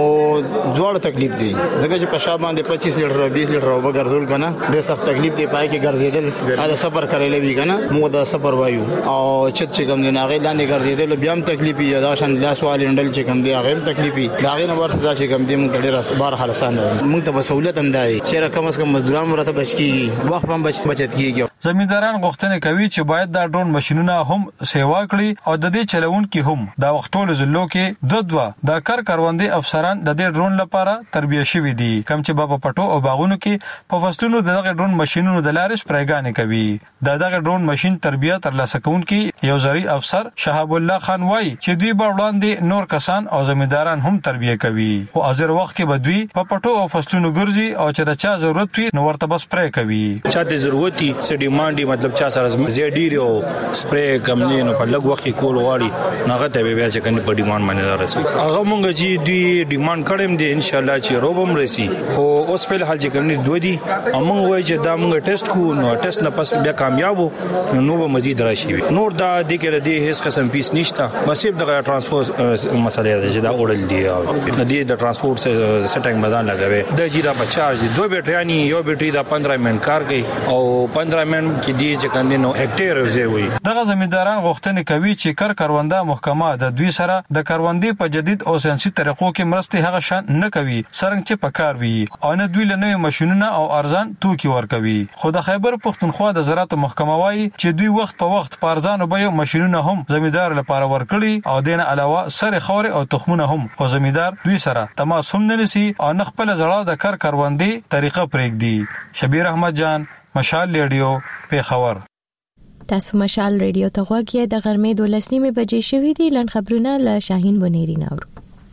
ډول تکلیف دي ځکه چې په شابه باندې 25 لیټر 20 لیټر او ګرځول کنه ډیر سخت تکلیف دی پای کې ګرځیدل دا سفر کړی لوي کنه موږ دا سفر وایو او چې کوم نه غي لاندې ګرځیدل بیا هم تکلیف یي دا شان لاس والی انډل چې کوم دی هغه تکلیف دا غي نه ورته دا چې کوم دی موږ ډیر بار حالسان موږ ته سہولت هم دی چې کم از کم مزدوران مرته بچ کیږي وخت هم بچت کیږي. زمینداران غوښتنه کوي چې باید دا ډرون ماشينونه هم سیوا کړي او د دې چلونکو هم دا وختول زلو کې دوه د کروندې افسران د دې ډرون لپاره تربیه شوي دي کوم چې په پټو او باغونو کې په فصلونو دغه ډرون ماشينونو د لارې سپریګانې کوي. دغه ډرون ماشين تربیه ترلاسه کوونکي یو زری افسر شهاب الله خان وای چې دوی به وړاندې نور کسان او زمینداران هم تربیه کوي او حاضر وخت کې به دوی په پټو او فصلونو ګرځي او چې د چا ضرورت وي نو ورته بس سپری کوي. چا د ضرورت سې ډیماند مطلب چا سره زیډیر او سپری کمنې نو په لګ وخت کې کول واړي ناغه ته بیا چې کني په ډیماند باندې راځي هغه مونږ چې دوی ډیماند کړم دي ان شاء الله چې روبم رسی خو اوس په حال چې کني دوی دي امون وای چې دا مونږ ټیسټ کو نو ټیسټ نه پس بیا کامیاب نو به مزید راشي نور دا د کې د هیڅ قسم پیس نشته بس د ترانسپورت مسلې ده چې دا اورل دي او د ترانسپورت سټینګ بدن لګوي د جیرا په چارج دوه بیټریانی یو بیټری دا 15 منټ کار کوي او 15 ډیپارټمنټ کې دی چې کاندینو هکټیر زی وي دغه زمینداران غوښتنه کوي چې کرونده محکمه د دوی سره د کروندې په جدید او ساينسي طریقو کې مرسته هغه شان نه کوي څنګه چې پکار وي او نه دوی له نوې ماشينونو او ارزان توکي ورکوي خو د خیبر پختونخوا د زراعت محکمه وايي چې دوی وخت په وخت په ارزانو بیو ماشينونه هم زمیندار لپاره ورکړي او دین علاوه سره خور او تخمونه هم او زمیندار دوی سره تماس هم نه نسی او نه خپل زړه د کروندې طریقه پرېږدي شبیر احمد جان مشال ریډیو پیښور تاسو مشال ریډیو ته غوږی د غرمې 12:00 بجې شوې دي لن خبرونه له شاهین بنيري ناوړو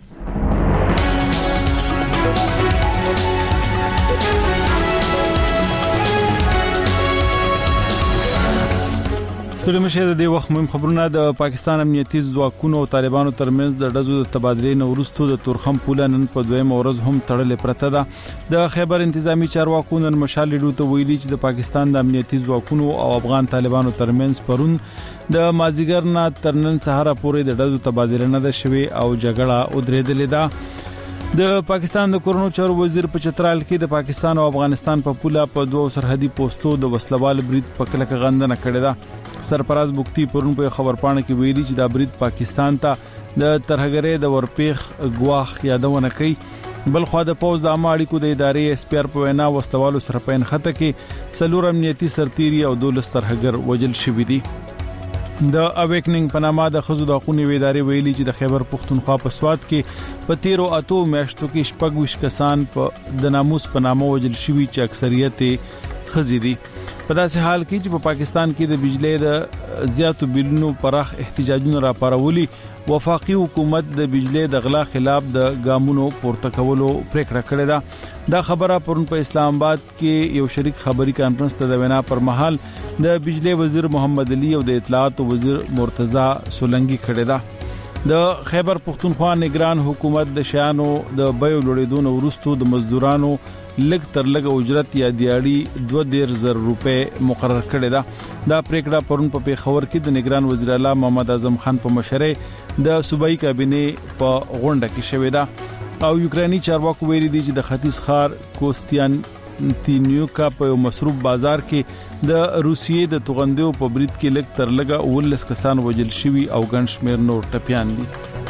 ستړي مشه د دې وخت مهم خبرونه د پاکستان امنیتي ځواکونو او طالبانو ترمنځ د ډزو د تبادلې نه وروسته د تورخم پوله نن په دویم ورځ هم تړلې پرته ده د خیبر انتظامی چارواکو نن مشال ریډیو ته ویلي چې د پاکستان د امنیتي ځواکونو او افغان طالبانو ترمنځ پرون د مازیګر نه تر نن سهار پورې د ډزو تبادلې نه ده شوې او جګړه ودرېدلې ده د پاکستان د کورونو چارو وزیر په چترال کې د پاکستان او افغانستان په پوله په دوه سرحدي پوسټو د وسلوال برید په کلک غندنه کړې ده سرپراز بوکتی پرون په خبرپاڼه کې ویلي چې دا برید پاکستان ته د ترهګرۍ د ورپیخ غواخ یادونه کوي بل خو د پوز د اماړي کو د ادارې اس پی ار په وینا وسلوالو سره په انخته کې سلور امنیتي سرتيري او 12 ترهګر وجل شوی دي د اویکنینګ په نامه د خزو د خونی ویداري ویلي چې د خیبر پختونخوا په سواد کې په 13 اتو میاشتو کې شپږ کسان په د ناموس په نامه وجل شوی چې اکثریت خزي دي په داسې حال کې چې په پاکستان کې د بجلی د زیاتو بلونو پراخ احتجاجونه راپارولي وفاقي حکومت د بجلی د غلا خلاف د ګامونو پورته کولو پریکړه کړې ده دا خبره پرون په اسلام آباد کې یو شریک خبري کانفرنس ته د وینا پر مهال د بجلی وزیر محمد علي او د اطلاعات وزیر مرتضی سولنګي کړې ده د خیبر پختونخوا نگران حکومت د شانو د بیو لوړېدو وروسته د مزدورانو لګ تر لګ اجرت یا دیاړي 2000 روپے مقرر کړی دا پریکړه پرون په پیښور کې د نگران وزیر اعلی محمد اعظم خان په مشرۍ د صوبایي کابینه په غونډه کې شوې ده او یوکرانی چارواکو ویلي دي چې د ختیځ خار کوستیانتینیوکا په مصروف بازار کې د روسیې د توغندیو په برید کې لګ تر لګ 19 کسان وجل شوي او ګڼ شمیر نور ټپيان دي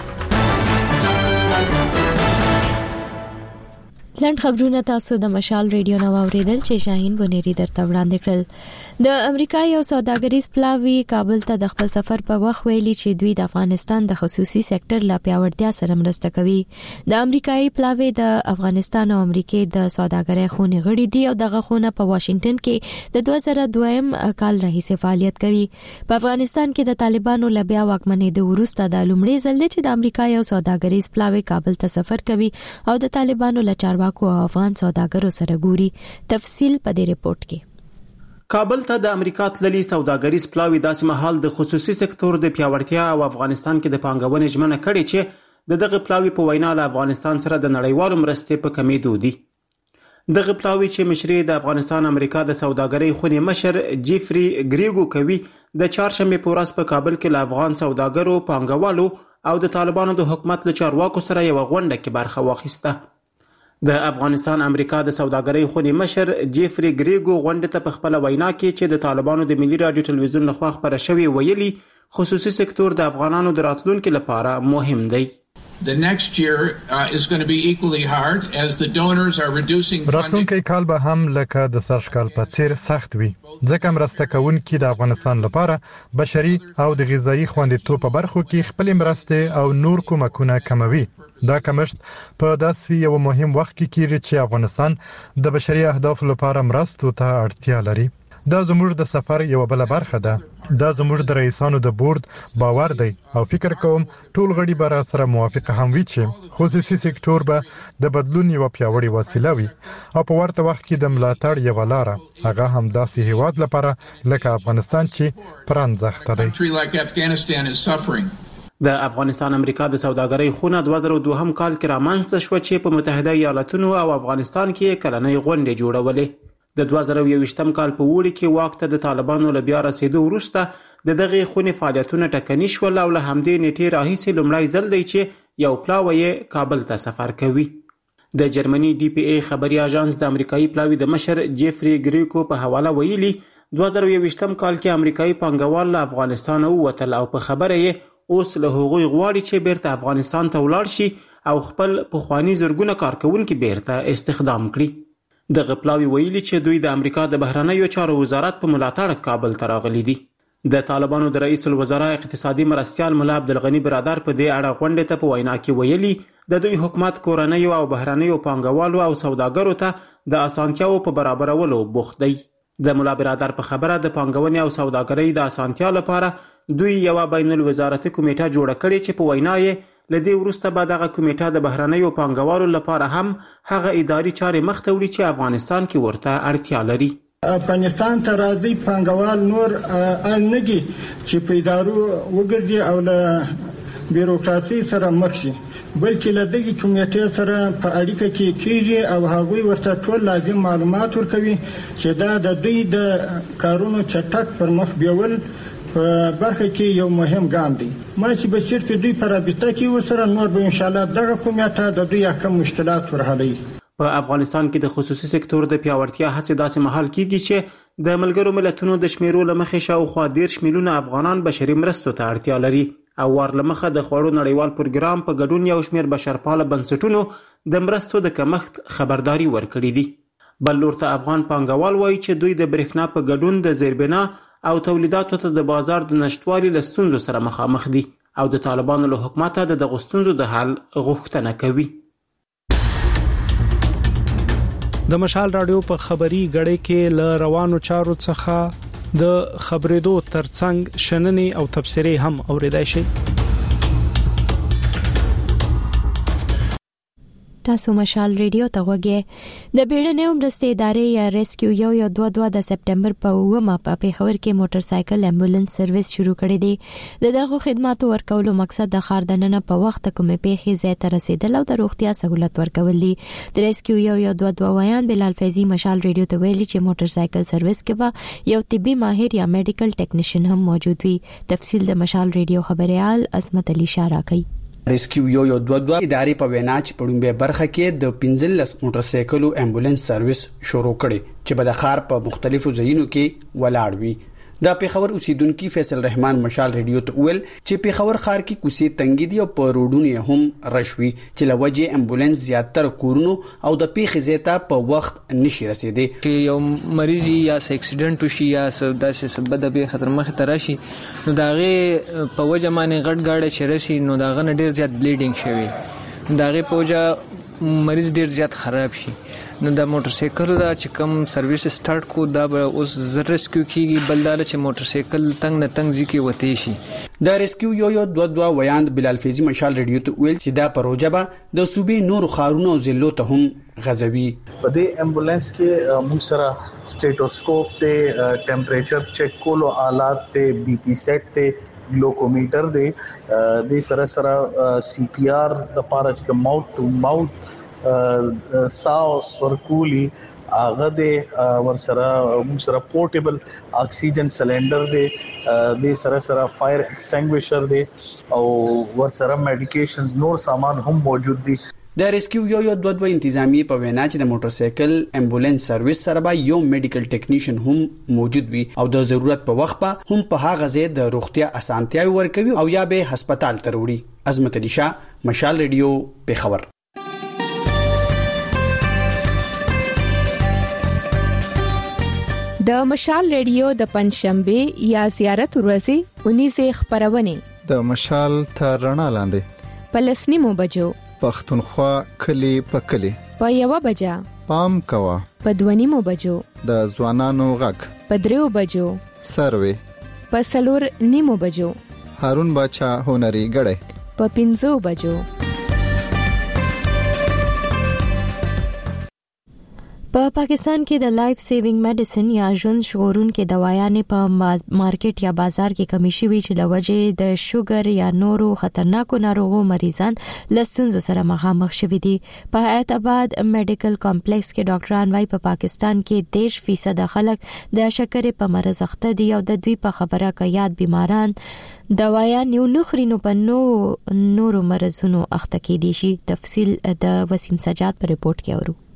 لاند خبرونه تاسو د مشال ریډیو نو اوریدل چې شاهین بنيري درته وړاندې کړل د امریکا یو سوداګریز پلاوی کابل ته د خپل سفر په وخت ویلي چې دوی د افغانستان د خصوصي سېکټر لا پیاوړتیا سره مرسته کوي د امریکایي پلاوی د افغانستان او امریکای د سوداګرۍ خونې غړي دي او دغه خونه په واشنگټن کې د 2002 کال راهیسې فعالیت کوي په افغانستان کې د طالبانو لبیا واکمنۍ د وروسته د لومړي ځل چې د امریکا یو سوداګریز پلاوی کابل ته سفر کوي او د طالبانو لچاروا کو افغان سوداګرو سره ګوري تفصيل په دې ریپورت کې کابل ته د امریکا تللي سوداګریز پلاوی داسې مهال د خصوصي سکتور د پیاوړتیا او افغانستان کې د پانګونې ژمنه کړې چې دغه پلاوی په وینا له افغانستان سره د نړیوالو مرستې په کمیدو دي دغه پلاوی چې مشري د افغانستان امریکا د سوداګرۍ خونې مشر جیفري ګریګو کوي د چهارشنبه په ورځ په کابل کې له افغان سوداګرو پانګوالو او د طالبانو د حکومت له چارواکو سره یو غونډه کې برخه واخیسته د افغانستان امریکا د سوداګرۍ خونې مشر جیفري ګریګو غونډه ته په خپل وینا کې چې د طالبانو د ملي رادیو ټلویزیون لخوا خبره شوې ویلي خصوصي سکتور د افغانانو د راتلونکو لپاره مهم دی The next year is going to be equally hard as the donors are reducing funding. راتلونکي کال به هم لکه د سرشکال په څیر سخت وي ځکه مرسته کوونکي د افغانستان لپاره بشري او د غذایی خوندیتوب په برخو کې خپل مرسته او نور کومکونه کموي دا کمښت په داسې یو مهم وخت کې کیږي چې افغانستان د بشري اهدافو لپاره مرستو ته اړتیا لري دا زموږ د سفر یو بل برخه ده دا زموږ د رئیسانو د بورډ باور دی او فکر کوم ټول غړي به سره موافق هم وي چې خصوصي سکتور به د بدلون یو پیاوړی وسیله وي او په ورته وخت کې د ملاتړ یو لاره هغه هم داسې هیواد لپاره لکه افغانستان چې پرانځخته دی د افغانستان امریکا د سوداګرۍ خونه 2002 کال کې رامنځته شو چې په متحده ایالاتونو او افغانستان کې کلنۍ غونډې جوړولې د 2021 کال په وړي کې واک ته د طالبانو له بیا رسیدو وروسته د دغه خونې فعالیتونه ټکني شول او له همدې نیټې راهیسې لومړی ځل دی چې یو پلاوی کابل ته سفر کوي د جرمني ډي پی ای خبري اژانس د امریکایي پلاوی د مشر جیفري ګریکو په حواله ویلي 2020 کال کې امریکایي پانګوال له افغانستان ووتل او په خبره یې اوس له هغوی غواړي چې بیرته افغانستان ته ولاړ شي او خپل پخوانی زرګونه کارکونکي بیرته استخدام کړي. دغه پلاوی ویلي چې دوی د امریکا د بهرنیو چارو وزارت په ملاتړ کابل ته راغلي دي. د طالبانو د رئیس الوزرا اقتصادي مرستیال ملا عبدالغنی برادر په دې اړه غونډې ته په وینا کې ویلي د دوی حکومت کورنیو او بهرنیو پانګوالو او سوداګرو ته د اسانتیاو په برابرولو بوخت دی. د ملا برادر په خبره د پانګونې او سوداګرۍ د اسانتیا لپاره دوی یو بین الوزارتي کمیټه جوړه کړې چې په وینا یې لدې وروسته به دغه کمیټه د بهرنیو پانګوالو لپاره هم هغه اداري چارې مخ ته وړي چې افغانستان کې ورته اړتیا لري. افغانستان ته راځي پانګوال نور نګي چې په ادارو وګرځي او له بیروکراسي سره مخ شي، بلکې له دغه کمیټې سره په اړیکه کې کیږي او هغوی ورته ټول لازم معلومات ورکوي چې دا د دوی د کارونو چټک پر مخ بیول په برخه کې یو مهم ګام دی. ما چې به صرف دوی پر رابطه کې وسره نور به ان شاء الله دغه کمیټه د دوی اکم مشکلات ورحلوي. په افغانستان کې د خصوصي سکتور د پیاوړتیا هڅې داسې مهال کیږي چې د ملګرو ملتونو د شمیرو لمخې شاوخوا 10 میلیونه افغانان بشري مرستو ته اړتیا لري او ورلمخه د خوړو نړیوال پروګرام په ګډون یو شمیر بشرپاله بنسټونو د مرستو د کمښت خبرداري ورکړې دي. بل لور ته افغان پانګوال وایي چې دوی د برېښنا په ګډون د زیربنا او تولیداتو ته د بازار د نشټوالي له ستونزو سره مخامخ دي او د طالبانو له حکومت د دغو ستونزو د حل غوښتنه کوي. د مشال رادیو په خبري غړې کې ل روانو چارو څخه د خبرېدو ترڅنګ شننې او تبصرې هم اوریدای شي. تاسو مشال ریډیو ته وګورئ. د بیړنۍ مرستې ادارې یا ریسکیو یو 22 د سپټمبر په 9 په پیښور کې موټر سایکل امبولانس سرویس شروع کړی دی. دغه خدماتو ورکولو مقصد د خاردننه په وخت کومې پیښې ځای ته رسیدل او د روغتیا سہولت ورکول دي. د ریسکیو یو 22 ویان بلال فیضی مشال ریډیو ته ویلي چې موټر سایکل سرویس کې به یو طبي ماهر یا میډیکل ټیکنیشن هم موجود وي. تفصیل د مشال ریډیو خبريال عصمت علي شارا کوي. ریسکیو یو 22 ادارې په وینا چې په لومبه برخه کې د 15 موټر سایکلو امبولانس سرویس شروع کړي چې په د ښار په مختلفو ځایونو کې ولاړ وي. د پیښور اوسیدونکو فیصل رحمان مشال ریډیو ته ویل چې پیښور ښار کې کوڅې تنګې دي او په روډونو هم رشوي چې لوجه امبولانس زیاتره کورونو او د پیښې زیاته په وخت نشي رسیدي. چې یو مریض یا اکسیډنټ وشي یا داسې سبب د خطر مخ ته راشي نو داغه په وجه باندې غټ گاډه شرسي نو داغه ډیر زیات بلیډینګ شوی داغه په وجه مریض ډیر زیات خراب شي. نو د موټر سایکل دا چې کوم سرویس سٹارټ کو دا به اوس ریسکیو کیږي بلدار چې موټر سایکل تنگ نه تنگ ځکه وته شي. د ریسکیو یو 22 ویان بلال فیضی مشال ریډیو ته ویل چې دا پروژه به د صوبې نور خارونو او ضلعو ته هم غځوي. په دې امبولانس کې موږ سره سټیټوسکوپ ته ټمپریچر چیک کولو آلات ته بی پی سیټ ته ګلوکومیټر د سره سی پی آر د پاره چې ماوث ټو ماوث ساوس ورکولی هغه د ورسره پورټیبل اکسیجن سلندر د سره فایر ایکسټینګویشر دی او ورسره میډیکیشنز نور سامان هم موجود دي. د ریسکیو یو 22 انتظامی په وینا چې د موټر سایکل امبولانس سرویس سره به یو میډیکل ټیکنیشن هم موجود وي او د ضرورت په وخت به هم په هغه ځای د روغتیا اسانتیا ورکوي او یا به هسپتال ته وړي. عظمت علي شاه مشال ریډیو پیښور. د مشال ریډیو د پنځشنبه یا زیارت ورځې 19 خبرونه د مشال تر رڼا لاندې پلسنیمو بجو پښتونخوا کلی په کلی په 1 بجا پام کوا په 2 بجو د ځوانانو غږ په 3 بجو سروي په 4 بجو هارون باچا هنري غړې په 5 بجو. په پاکستان کې د لایف سیوینګ میډیسن یا ژوند ژغورونکو دوايانې په مارکیټ یا بازار کې کمی شوي چې لوجه د شوګر یا نورو خطرناکو ناروغو مریضان لستونزو سره مخامخ شوي دي. په حیات آباد میډیکل کمپلیکس کې ډاکټران وايي په پاکستان کې 10% خلک د شکرې په مرز اخته دي او د دوی په خبره کې یاد بیماران دوايان یو نخرینو په نورو مرزونو اخته کېدي شي. تفصیل د وسیم سجاد په ریپورت کې اورو.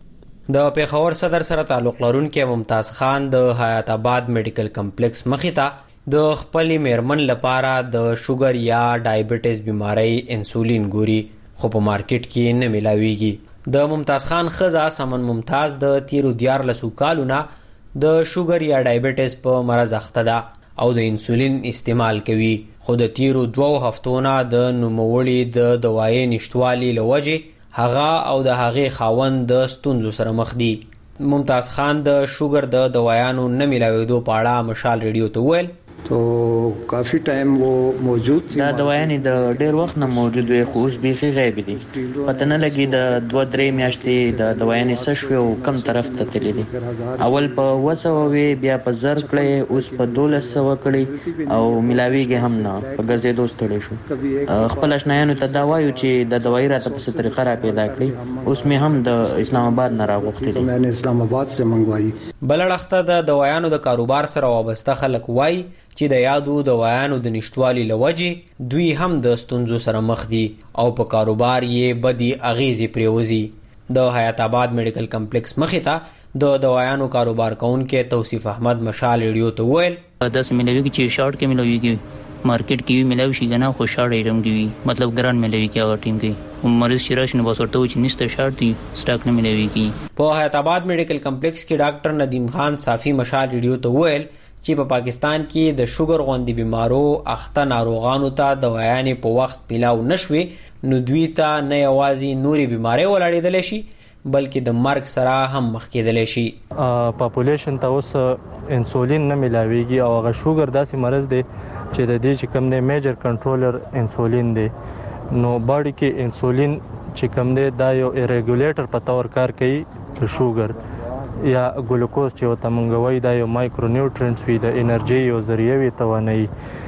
د پیښور صدر سره تعلق لرونکي ممتاز خان د حیات آباد میډیکل کمپلیکس مخې ته د خپل میرمن لپاره د شوګر یا ډایبټیز بیماری انسولین ګوري، خو په مارکیټ کې نه ملاويږي. د ممتاز خان خزه سمن ممتاز د تیرو 14 کالونه د شوګر یا ډایبټیز په مرض اخته ده او د انسولین استعمال کوي، خو د تیرو 2 هفتونه د نوموړي د دوايي نشټوالي لوجه هغه او د هغې خاوند د ستونزو سره مخ دي. ممتاز خان د شوګر د دوايانو نه ملاوېدو په اړه مشال ریډیو ته وویل تو کافی ټایم وہ موجود تھی. دا دوايانې د ډېر وخت نه موجود وي، خو اوس بیخي غیب دي. پته نه لګي د 2-3 میاشتې د دوايانې څه شوي او کم طرف ته تللی دي. اول په 200 وي، بیا په 1000 کړی، اوس په 1200 کړی او ملاویږي هم نه، په ګرځېدو ستړی شو. خپل اشنایانو ته دا وایو چې د دوايي راته په څه طریقه را پیدا کړي. اوس مې هم د اسلام آباد نه راغوښتي دي. میں نے اسلام آباد سے منگوائی. بل اړخته د دوايانو د کاروبار سره وابسته خلک وایي چې د یادو دوايانو د نشټوالي لوجه دوی هم د ستونزو سره مخ دي او په کاروبار یې بدی اغیزې پریوزي. د حیات آباد میډیکل کمپلیکس مخې ته د دوايانو کاروبار کوونکي توصیف احمد مشال ریډیو ته وویل داس ملوي چې شارټ کې ملويږي، مارکیټ کې ملوي شي کنه، خو شارټ ایټم کې مطلب ګران ملوي کې هغه ټیم کې مریض شراش نه بسورته و چې نشته شارټ دی سٹاک نه ملوي کې. په حیات آباد میډیکل کمپلیکس کې ډاکټر ندیم خان صافی مشال ریډیو ته وویل چې په پاکستان کې د شوګر غوندي بیمارو اخته ناروغانو ته دوايانې په وخت پیلاو نشوي، نو دوی ته نه یوازې نوري بیماری ولاړېدل شي بلکې د مرګ سره هم مخ کېدل شي. پاپولیشن ته اوس انسولین نه ملاويږي او هغه شوګر داسې مرض دی چې د دې چې کوم دی میجر کنټرولر انسولین دی، نو باډي کې انسولین چې کوم دی دا یو ریګولیټر په تور کار کوي د شوګر یا ګلوکوز چې وته منګوي، دا یو مایکرو نیوټرینټس وي، د انرژي یو ذریعہ وي توانایي.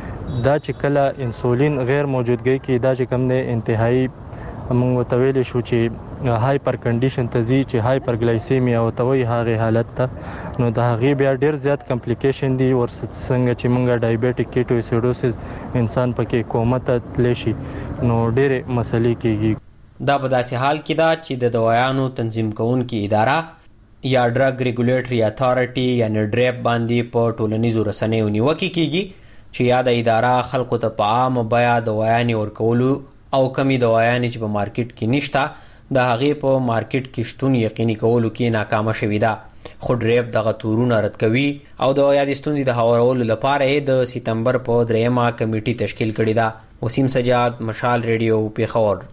دا چې کله انسولین غیر موجودګي کې دا چې کوم دی انتهایی موږ ته ویل شو چې هایپر کنډیشن ته ځي چې هایپر ګلایسیمیا او توي هغه حالت ته، نو دا هغه بیا ډیر زیات کمپلیکیشن دي ورڅنګه چې موږ ډایبټیک کیټوسیډوسس انسان پکې کومه ته تللی شي، نو ډېرې مسلې کېږي. دا په داسې حال کې ده چې د دوايانو تنظیم کوونکې اداره یا ډرګ ریګولیټري اتھارټي یعنی ډریپ باندې په ټولنیزو رسنیو نیوکې کېږي چې یا د اداره خلکو ته په عامه بیه دوايانې ورکولو او کمی دوايانې چې په مارکیټ کې نشته د هغې په مارکیټ کې شتون یقیني کولو کې ناکامه شوې ده. خو ډریپ دغه تورونه رد کوي او د یادې ستونزې د هوارولو لپاره یې د سپتمبر په 3 کمیټې تشکیل کړې ده. وسیم سجاد، مشال ریډیو، پیښور.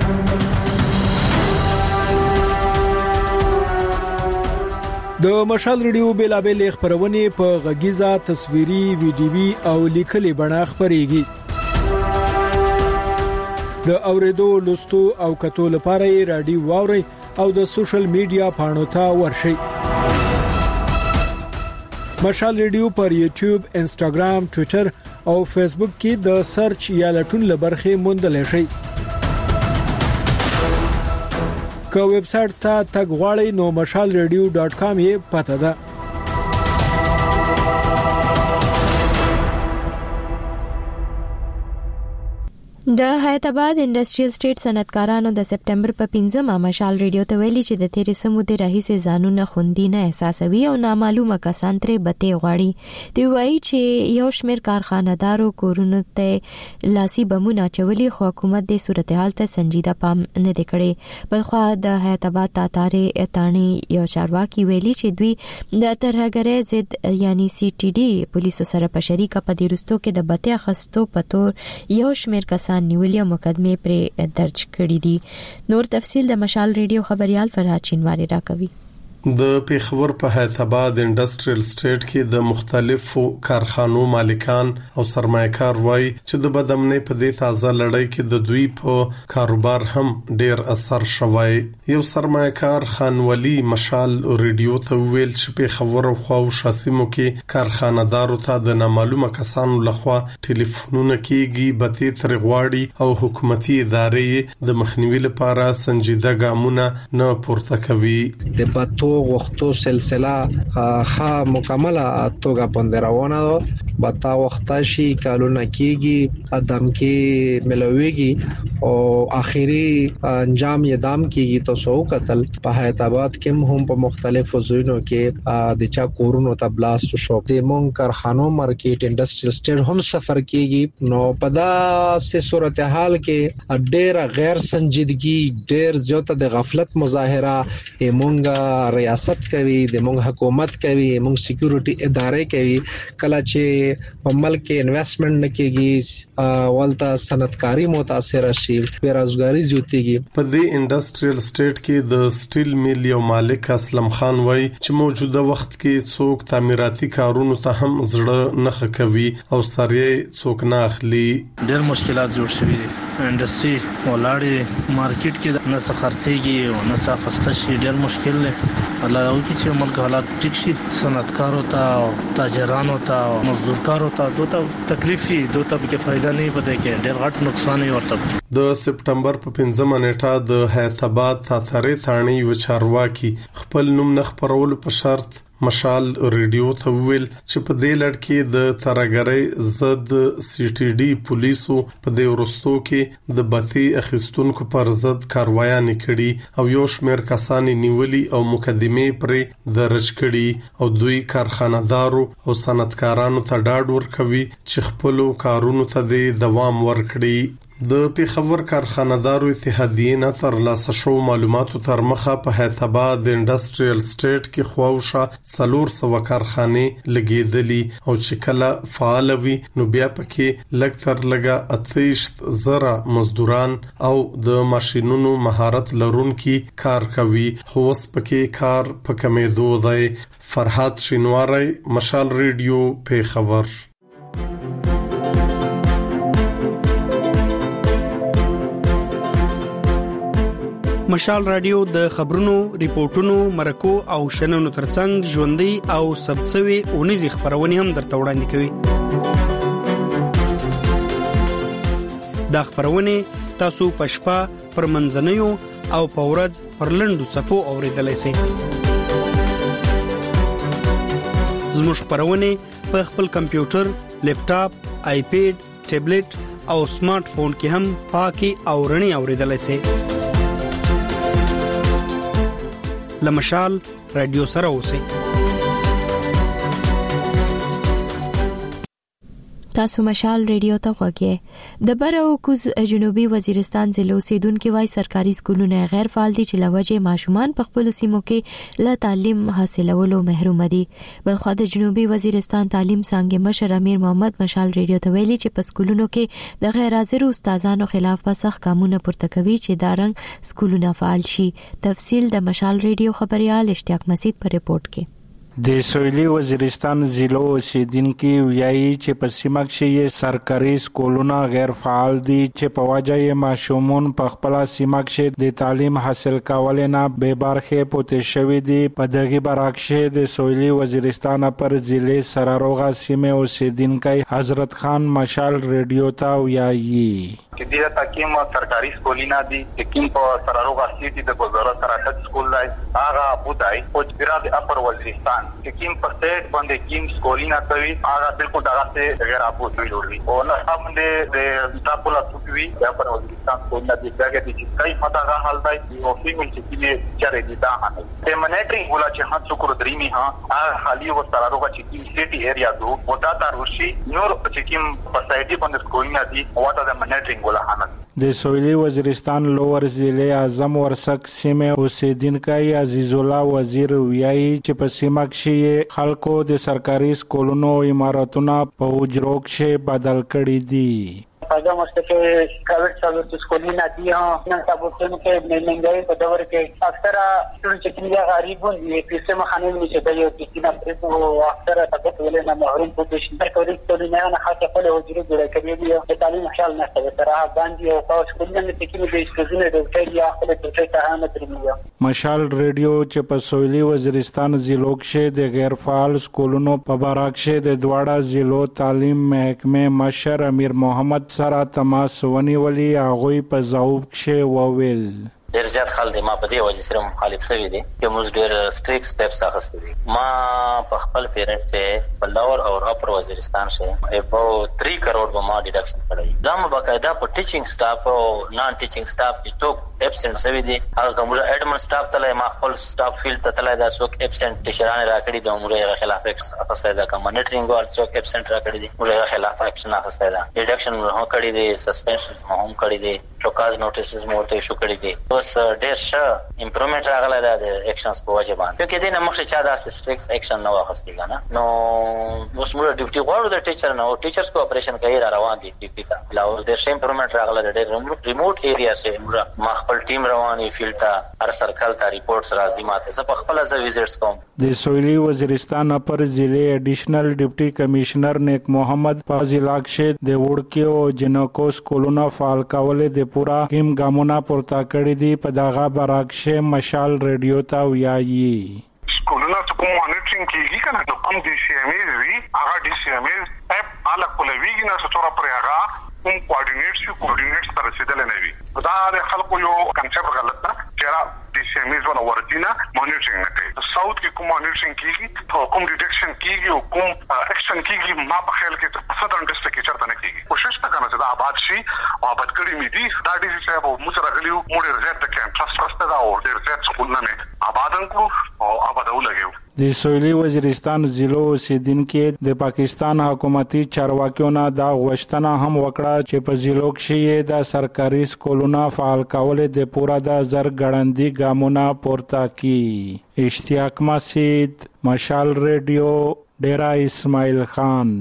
د مشال ریډیو بیلابل خبرونه په غږیزه، تصویري، ویډیوي او لیکلي بڼه خبريږي. د اوریدو، لوستو او کتو لپاره یې رادیو واوري او د سوشل میډیا پاڼو ته ورشئ. مشال ریډیو پر یوټیوب، انسټاګرام، ټوئیټر او فیسبوک کې د سرچ یا لټون لبرخه موندل شي. که ویب سټ ته تګ غواړئ نو mashalradio.com یې پته ده. د حیات آباد انډستریل سټیټ صنعتکارانو د سپټمبر په 15مه مشال ریډیو ته ویلي چې د تیرې سمودې راهیسې ځانونه خوندي نه احساسوي او نامعلومه کسان ترې بتې غواړي. دوی وایي چې یو شمېر کارخانه‌دارو کورونو ته لاسي بمونه اچولي، خو حکومت د صورتحال ته سنجیده پام نه دی کړی. بلخوا د حیات آباد تاتارې تانی یو چارواکي ویلي چې دوی د ترهګرۍ ضد یعنی CTD پولیسو سره په شریکه په دې رستو کې د بتې اخیستو په تور یو شمېر کسان نیولې مقدمه پر درج کړې دي. نور تفصیل د مشال ریډیو خبريال فرهاد چینواری راکوي. د پیښور په حیات آباد انډستریل سټیټ کې د مختلفو کارخانو مالکان او سرمایه‌کار وایي چې د بدامنۍ په دې تازه لړۍ کې د دوی په کاروبار هم ډیر اثر شوی. یو سرمایه‌کار خانولی مشال ریډیو ته ویل چې پیښور او خو شاسمو کې کارخانه‌دارو ته د نامعلومه کسانو لخوا ټلیفونونه کېږي، بتې تر غواړي او حکومتي ادارې د مخنیوي لپاره سنجیده ګامونه نه پورته کوي. د بتو وختو سلسله ها مکمله توګه باندې روانه ده. بتا وخت شي کالونه کېږي ادم کې ملويږي او اخیری انجام یې دام کیږي تاسو قتل په حیات آباد کې هم په مختلفو ځایونو کې د چا کورونو ته بلاست شو د مونږ کارخانو مارکیټ انډستریل سټیټ هم سفر کیږي نو په دا سه صورتحال کې ډېر غیر سنجیدگی ډېر زیاته د غفلت مظاهره مونږ ریاست کوي د مونږ حکومت کوي مونږ سکیورټي ادارې کوي کله چې په ملک کې انویسټمنټ نکېږي ولته صنعتکاری متاثر شي بیروزګاری زیاتېږي په دې انډستریل سټیټ کې د سټیل میل یو مالک اسلم خان وایي چې موجوده وخت کې څوک تعمیراتي کارونو ته هم زړه نه کوي او سړی څوک نه اخلي ډېر مشکلات جوړ شوي دي انډستری ولاړې مارکیټ کې نه څه خرڅېږي او نه څه اخیسته شي ډېر مشکل دی الله وکړي چې ملک حالات ټیک شي صنعتکارو ته تاجرانو ته مزدورکارو ته دوته تکلیف وي دوته به فائدہ نه پته کې ډېر غټ نقصان یې ورته د سپټمبر په 5 نیټه د حیات آباد تاترې ثاني و چارواکي خپل نوم نه خبرول په شرط مشال ریډیو ته ویل چې په دې لړ کې د ترګرۍ ضد سی ټي ډي پولیسو په دې ورستو کې د بتی اخیستونکو پر ضد کاروایي کړي او یو شمېر کسان نیولي او مقدمه پرې درج کړي او دوی کارخانه‌دارو او صنعتکارانو ته ډاډ ورکوي چې خپل کارونو ته دوام ورکړي د پیښور کارخانه‌دارو اتحادیې نه تر لاسه شو معلوماتو تر مخه په حیات آباد د انډستریل سټیټ کې خواوشه 400 کارخانه لګیدلي او چې کله فعال وي نو بیا پکې لګتر لګا 38,000 مزدوران او د ماشينونو مهارت لرونکي کار کوي خو اوس پکې کار په کمېدو دی فرحات شینواری مشال ریډیو پیښور مشال رادیو د خبرونو، ریپورتونو، مرکو او شننو ترڅنګ ژوندۍ او سبڅوي اونیزي خبرونه هم درته وړاندې کوي. دا خبرونه تاسو په شپه پر منځنیو او په ورځ پر لنډو صفو اوریدلای شئ. زموږ خبرونه په خپل کمپیوټر، لیپټاپ، آیپیډ، ټابلیټ او سمارټ فون کې هم پاکي او رڼي اوریدلای شئ. لمشال رادیو سره اوسئ. تاسو مشال ریډیو ته غوږی د بر او کوز جنوبي وزیرستان ضلع اوسیدونکو وای سرکاري سکولونه غیر فعال دي چې لوجه ماشومان په خپل سیمو کې له تعلیم حاصلولو محروم دي. بلخو د جنوبي وزیرستان تعلیم څنګه مشر امیر محمد مشال ریډیو ته ویلي چې په سکولونو کې د غیر حاضر استادانو خلاف په سخت قانون پورته کوي چې دا رنګ سکولونه فعال شي. تفصیل د مشال ریډیو خبريال اشتیاق مسعود په ریپورت کې. د سویلي وزیرستان ضلع اوسیدونکو ویایي چې په سیمه کې سرکاري سکولونه غیر فعال دي چې په وجه یې ماشومان په خپل سیمه کې د تعلیم حاصل کول نه به برخه پاتې شوي دي. په دغه برعکس د سویلي وزیرستان پر ضلع سراروغه سیمه اوسیدونکو حضرت خان مشال ریډیو ته ویایي چې د تاکیم سرکاري سکولونه دي چې کوم په سراروغه سیټي د وزارت سراحت سکول دی هغه ابودای او د اپر وزیرستان چې کوم په سټیټ باندې کوم سکولونه کوي هغه بالکل دغه غیر ابود ویلوري او نه هم د تاپولا سوپوي د اپر وزیرستان سکولونه دي چې کای پتا غا حال دی او فیمل چې چره دي دا نه د منیټرینګ ولا چې هڅه کړو درېمي ها حالي و سراروغه چې کوم سټي ایریا دو ودا تاروشي نور چې کوم په سایټي باندې سکولونه دي واټه د منیټرینګ د سویلي وزیرستان لوور ضلع اعظم ورسک سیمه اوسیدونکو عزیز الله وزیر ویایي چې په سیمه کې خلکو د سرکاري سکولونو عمارتونه په اجرو کې بدل کړي دي. فائدہ مستقل پرائیویٹ سروس سکولونه دي ها تاسو ته مهنګي په دور کې اکثره ټول چې کیږي غریب وي پیسې مخانه نه چې د یو کینه په اکثره تاسو ولې نه محروم پاتې شي د کوي ټول نه حتی په وجري جوړه کوي د تعلیم خیال نه کوي تر هغه باندې او تاسو سکولونه چې کیږي د اسکولونو د وکړي خپل ټول ته هم ترمنځ مشال ریډیو چې په سویلي وزیرستان ضلع کې د غیر فعال سکولونو په برعکس د دواړه ضلعو تعلیم محکمه مشر امیر محمد سره تماس ونیولې هغه په ځواب کې وویل ډیر زیات خلک ما په دې وجه سره مخالف شوي دي چې موږ ډیر سټریکټ سټیپس اخیستي دي. ما په خپل پیرنټ چې په لور او اپر وزیرستان کې اباوت 3 کروڑ به ما ډیډکشن کړی. دا مباقاعده په ټیچینګ سټاف او نان ټیچینګ سټاف چې څوک ابسنټ شوي دي هغه کومه ایډمن سټاف ته ما خپل سټاف فیلډ ته تلای دا څوک ابسنټ ټیچران راکړي دا موږ یې خلاف اخیسته دا کوم مانیټرینګ ول څوک ابسنټ راکړي دي موږ یې خلاف اکشن اخیسته دا ډیډکشن هم کړی دي سسپنشنز هم کړی دي چوکاز نوټیسز مو ورته شو کړی دي. اوس ډیر ښه امپروومنت راغلی دا د اکشنز په وجه باندې کې دې نه مخکې چا دا سټریکټ اکشن نه واخیستی کنه نو اوس موږ ډیوټي غواړو د ټیچر نه او ټیچرز کوپریشن کوي را روان دي ډیوټي ته لا اوس ډیر ښه امپروومنت راغلی د ډیر ریموټ ایریا سه موږ ما خپل ټیم رواني فیلډ ته هر سرکل ته ریپورټس راځي ماته زه په خپل ځای وزټس کوم. د سویلی وزیرستان اپر ضلع ایڈیشنل ډیپټي کمشنر نیک محمد په ضلع کې د وړکیو جنکو سکولونو فعال کول د پورا ټیم ګامونه پورته کړی دي. په دغه برعکس مشال ریډیو ته ویایي سکولونو ته کوم مانیټرینګ کیږي کنه نو کوم ډي سی ام ای وی هغه ډي سی ام ای اپ الګ کولویږي نه ستوره پر هغه کوم کوارډینیټس تر رسیدل نه وي. دا د خلکو یو کنسپټ غلط ده چې ډي سی ام ای زونه ورتینه مانیټرینګ نه کوي. ساوث کې کوم مانیټرینګ کیږي کوم ډیټیکشن کیږي او کوم اکشن کیږي ما په خیال کې صدرن ډسټریکټ کې چرته نه کیږي. کوشش تا کنه چې دا آباد شي او آباد کړي مې دي دا ډي سی صاحب مو سره غلیو موږ زیات د کیمپس فرست دا او ډیر زیات سکولونه مې آبادن کړو او آبادو لګیو. د سویلی وزیرستان ضلع اوسیدونکو د پاکستان حکومتي چارواکیو نه دا غوښتنه هم وکړه چې په ضلع کې د سرکاري سکولونو فعال کول د پورا د زر غړندې ګامونه پورته کی. اشتیاق مسعود مشال ریډیو ډیرا اسماعیل خان.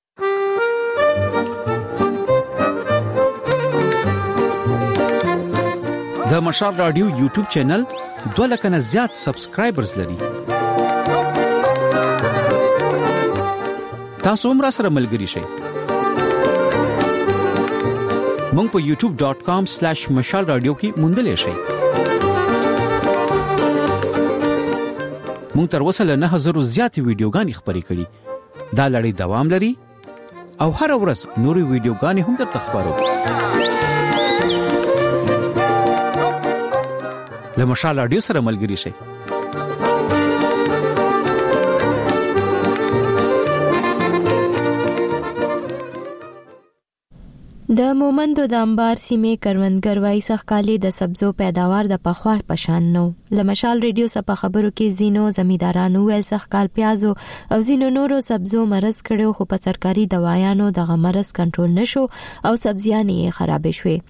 د مشال رادیو یوټیوب چینل 2 لک نه زیات سبسکرایبرز لري. تاسو هم را سره ملګری شئ. مونږ په youtube.com/mashalradio کې موندلی شئ. مونږ تر اوسه له 9000 زیاتې ویډیوګانې خپرې کړي. دا لړۍ دوام لري او هر ورځ نورې ویډیوګانې هم درته خپرو. له مشال رادیو سره ملګری شئ. د مومندو د انبار سیمې کروندګر وایي سخکالي د سبزو پیداوار د پخوا پشان نو. لمشال ریډیو سره خبرو کې زینو زمیدارانو ول سخکال پیازو او زینو نورو سبزو مرز کړو خو په سرکاري دوايانو د مرز کنټرول نشو او سبزیانې خراب شوې.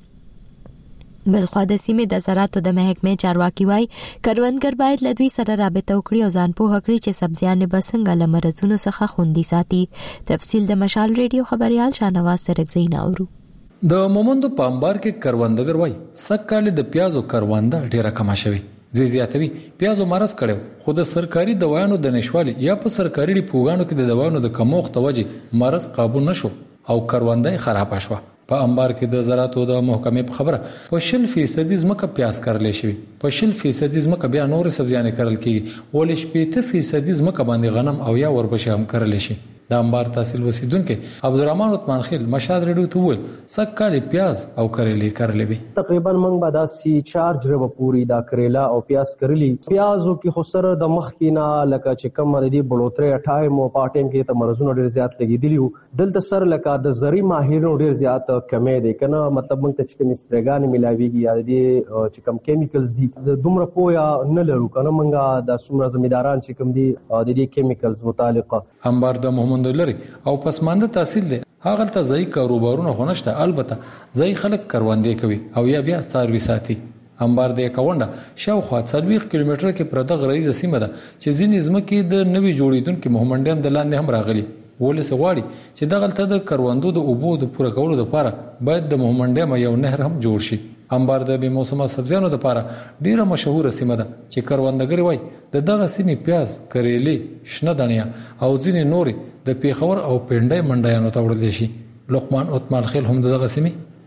بلخوا د سیمې د زراعتو د محکمې چارواکي وایي کروندګر باید له دوی سره رابطه وکړي او ځان پوه کړي چې سبزیانې به څنګه له مرزونو څخه خوندي ساتي. تفصیل د مشال ریډیو خبريال شاهنواز سرکزی ناورو. د مومندو په انبار کې کروندګر وای سکهال د پیازو کرونده ډیره کما شوی. دوی زیاتوي پیازو مرز کړو خو د سرکاري دوايانو د نشوالي یا په سرکاري ډیپوګانو کې د دوايانو د کموخت توجه مرز قابو نشو او کرونده خراب شوه. په انبار کې د زراعتو د محکمې په خبره په 0% ځمکه پیاز کارل شي. په 0% ځمکه بیا نور سبزیانې کارل کیږي ولې 0% ځمکه باندې غنم او یا وربشي هم کارل شي. د انبار تحصیل وسیدونکو عبدالرحمن عثمان خیل مشهد ریډیو ته وویل سکهال پیاز او کریلې کارلې تقریبا موږ به دا سی چارج رب پوری دا کریلا او پیاز کرلی پیازو کې خو سره د مخ کې نه لکه چې کم مردي بلوتره 28 مو پاټیم کې ته مرزونه ډیر زیات لګیدلی دلته سر لکه د زری ماهرونو ډیر زیات کمې دي کنه مطلب موږ ته چې کوم سپریګان ملاويږي یا دي چې کوم کیمیکلز دي دومره پویا نه لرو کنه موږ د سومره زمیداران چې کوم دي د دې کیمیکلز متعلقه انبار د لري او پسمانده تحصیل دي هغه ته ځای کاروبارونه خونشته البته ځای خلک کروندې کوي او یا بیا سروي ساتي. انبار د کاونډه شاوخوا 40 کیلومتر کې پرده غریزه سیمه ده چې ځینې ځمکې د نوي جوړیدونکو محمدیم د لاندې هم راغلي ولې سغواړي چې دغه ته د کروندو د اوبو د پوره کولو لپاره باید د محمدیم یو نهر هم جوړ شي. انبار د بې موسمه سبزیانو لپاره ډیره مشهور سیمه ده چې کروندګر وای دغه سیمې پیاز کریلې شنه دانیا او ځینې نورې د پیښور او پنډای منډیانو ته وړل شي. لقمان عثمان خیل هم دغه سیمې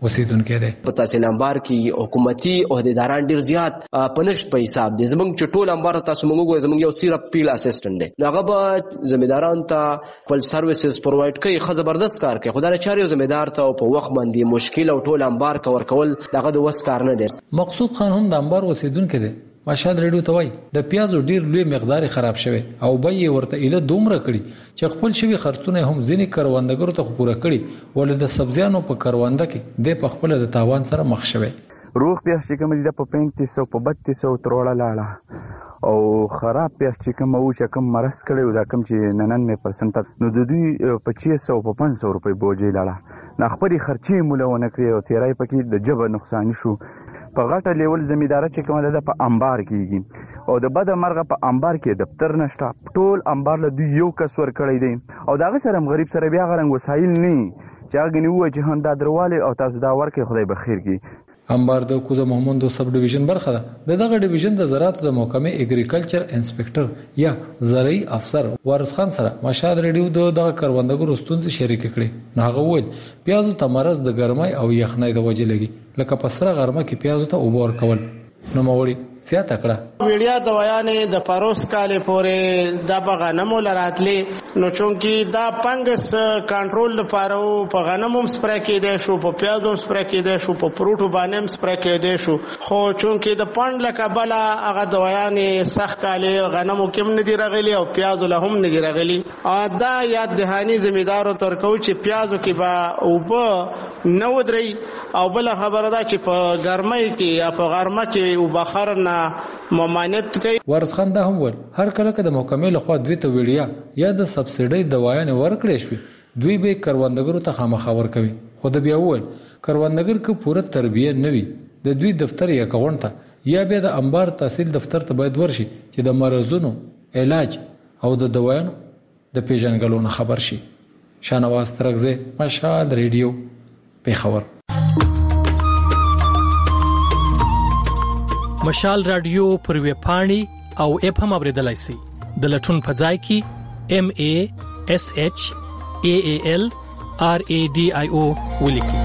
اوسیدونکو دی. په تحصیل انبار کې حکومتي عہدیداران ډیر زیات پنشت په حساب دي. زمونږ چې ټول انبار تاسو موږ وګورئ زمونږ یو صرف فیلډ اسسټنټ دی. هغه به زمیداران ته خپل سرویسز پرووایډ کوي، ښه زبردست کار کوي. خدای چاري زمیدار ته په وخت باندې مشکل او ټول انبار کور کول دغه د وس کار نه دی. مقصود خان هم د انبار اوسیدونکو دی. مشهد ریډیو ته وایي د پیازو ډیر لوی مقدار خراب شوی او به یې ورته اله دومره کړي چې خپل شوی خرڅونه هم ځینې کروندګرو ته پوره کړي، ولې د سبزیانو په کرونده کې د په خپل د تاوان سره مخ شوی. روغ پیاز چې کوم دي په 3500 په 3200 تروړه لاړه او خراب پیاز چې کوم او چې کوم مرس کړي دا کوم چې 99% نو د دوی په 600 په 500 روپۍ بوجي لاړه. نه خپل خرچي مولونه کړی او تیرای پکې د جبه نقصان شو. په غټه لیول زمیدار چې کومه ده په انبار کېږي او د بد مرغه په انبار کې دفتر نشته. ټول انبار له دوی یو کس ور کړی دی او داغه سره غریب سره بیا غرنګ وسایل نه چې هغه نیو چې هنده درواله او تاسو دا ورکه خدای بخیر کی. انبار د کوزه محمد سب ډیویژن برخه ده. دغه ډیویژن د زراعت د محکمې اګریکلچر انسپکټر یا زرعي افسر وارث خان سره مشهد ریډیو دغه کروندګرو ستونزې شریک کړي. نو هغه وویل پیازو تمرز د ګرمای او یخنۍ د وجې لګي لکه پسره غرمه کې پیازو ته اوبور کول. نو موري سیاته کړه ویډیا د ویانې د پروس کال پورې د غنمو لراتلې نو چونکی دا پنګس کنټرول لپاره په غنمو سپری کېدې شو، په پیازو سپری کېدې شو، په فروټو باندې سپری کېدې شو. خو چونکی د پند لکه بل هغه د ویانې سخت کال غنمو کې نه دی راغلي او پیازو له هم نه دی راغلي. دا یاد دهانی زمیدارو تر کو چې پیازو کې با او نو دري او بل خبره ده چې په ګرمۍ کې یا په غرمه کې او بخار نه ممانعت کوي. وارث خان دا هم ول هر کله که د محکمې لخوا دوی ته ویډیا یا د سبسیډي دوايان ورکړې شوې دوی به کروندګرو ته خامخا ورکوي. خو د بیا ول کروندګر که پوره تربیه نه وي د دوی دفتر یا اکاونټ ته یا به د انبار تحصیل دفتر ته باید ورشي چې د مرزونو علاج او د دوايانو د پیژنګلو خبر شي. شانواز ترغزه مشهد ریډیو پیښور. مشال رادیو پر وی پاڼي او اپ هم اوریدلای شي د لټون په ځای کې MASHAALRADIO ولیکي.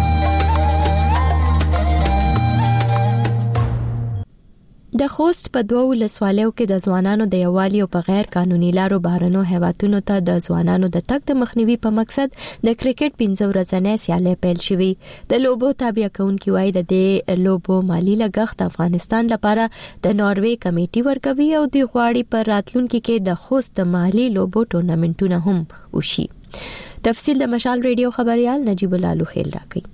د خوست په دوه ولسوالیو کې د ځوانانو د یووالي او په غیر قانوني لارو بهرنو هیوادونو ته د ځوانانو د تګ د مخنیوي په مقصد د کرکټ 15 ورځې سیالي پیل شوې. د لوبو تابع کونکي وایي د دې لوبو مالی لګښت افغانستان لپاره د ناروې کمیټي ورکوي او د غواړي پر راتلونکي کې د خوست د مالی لوبو ټورنمنټونه هم وشي. تفصیل د مشال ریډیو خبريال نجیب الله لوخیل راکړي.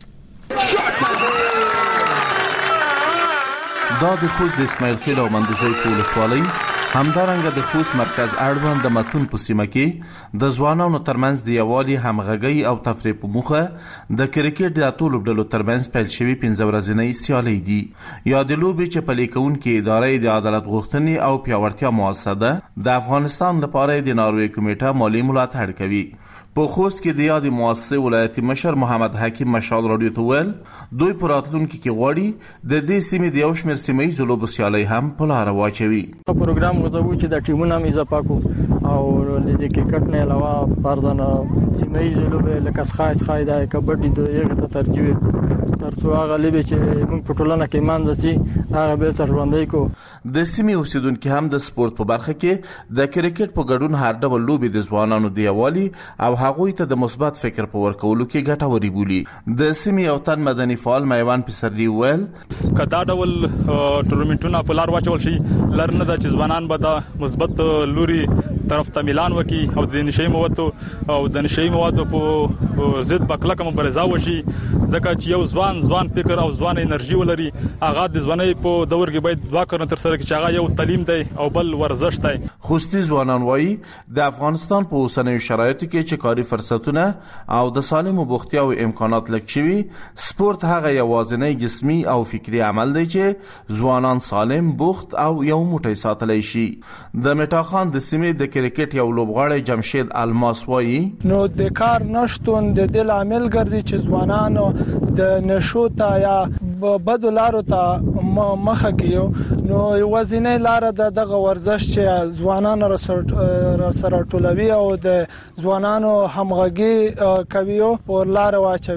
دا د خوست د اسماعیل خیل او مندوزی په ولسوالۍ همدارنګه د خوست مرکز اړوند د متون په سیمه کې د ځوانانو ترمنځ د یووالي همغږي او تفریح په موخه د کرکټ د ټولو ډلو ترمنځ پیل شوی 15 ورځې سیالي دي. یا د لوبې چې په لیکون کې ادارې د عدالت غوښتنې او پیاوړتیا مؤسسه د افغانستان لپاره د ناروې کمیټه مالی ملاتړ کوي. په خوست کې د یادې مؤسسې ولایتي مشر محمد حکیم مشال رادیو ته ویل دوی په راتلونکي کې غواړي د دې سیمې د یو شمېر سیمه ییزو لوبو سیالۍ هم په لاره واچوي. پروګرام غوښتو چې د ټیمونو هم اضافه کو او د کرکټ نه علاوه فرضاً سیمه ییزو لوبې لکه سخای د کبډي د یو ته ترجیح ترڅو هغه لوبې چې موږ په ټولنه کې مانځي چې هغه به تر ژوندۍ کو. د سیمې اوسیدونکو هم د سپورت په برخه کې د کرکټ په ګډون هر ډول لوبې د ځوانانو د یووالي او هغوی ته د مثبت فکر په ورکولو کې ګټوري بولي. د سیمې یو تن مدني فعال میوان پسرلی ویل کدا ډول ټورنمنټونه په لار واچول شي لرنه د ځوانان به د مثبت لوري طرف ته ميلان وکي او د نشي موادو په ضد بکلکه مبارزه وشي ځکه چې یو ځوان فکر او ځوان انرژي ولري هغه د ځواني په دور کې باید دوا کړنه تر سره کې چې هغه یو تعلیم دی او بل ورزش دی. خوستي ځوانان وایي د افغانستان په اوسنیو شرایطو کې چې کاري فرصتونه او د سالمو بوختیا او امکانات لږ شوي سپورت هغه یوازینی جسمي او فکری عمل دی چې ځوانان سالم بوخت او یو موټی ساتلی شي. د میټاخان د سیمې د کرکټ یو لوبغاړی جمشید الماس وایي نو د کار نشټون د دل عامل ګرځي چې ځوانانو د نشو ته یا بدو لارو ته مخه کیو نو وزنه لار دغه ورزش چې ځوانانو سره ټولوي او د ځوانانو همغږي کوي او لار واچوي.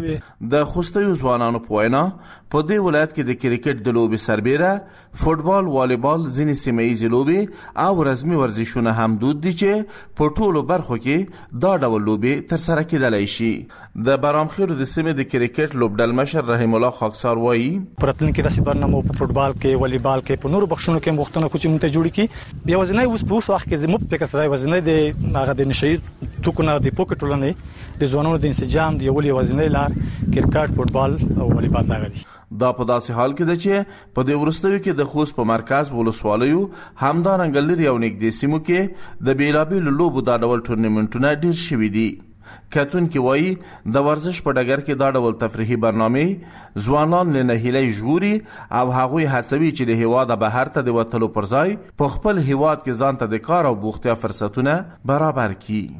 د خوستیو ځوانانو په وینا په دې ولایت کې د کرکټ د لوبې سربیره فوټبال، والیبال، ځینې سیمه ییزې لوبې او رسمي ورزشونه هم دود دي چې په ټولو برخو کې دا ډول لوبې ترسره کېدلی شي. د برامخیلو د سیمې د کرکټ لوبډل مشر رحیم الله خاکسار وایي پرتلونکي داسې برنامه په فوټبال کې، والیبال کې، په نورو بخښونو کې مختنه کوچ مونته جوړ کی. یوازینی اوس په وخت کې زموږ فکر سره یوازینی د هغه د نشي توکونه د پوکټولنې د ځوانانو د انسجام دی یوازینی لار کرکټ، فوټبال او والیبال دغه دي. دا په داسې حال کې ده چې په دې وروستیو کې د خوست په مرکز ولسوالیو همدارنګه لري او نږدې سیمو کې د بیلابیلو لوبو دا ډول ټورنمنټونه ډیر شوي دي. کتونکي وایي د ورزش په ډګر کې دا ډول تفریحي برنامې ځوانان له نهیلۍ ژغوري او هغوی هڅوي چې د هیواده بهر ته د وتلو پر ځای په خپل هیواد کې ځان ته د کار او بوختیا فرصتونه برابر کړي.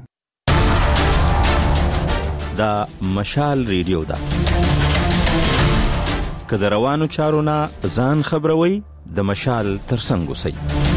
دا مشال ریډیو ده. که د روانو چارو نه ځان خبروي، د مشال ترڅنګ اوسئ.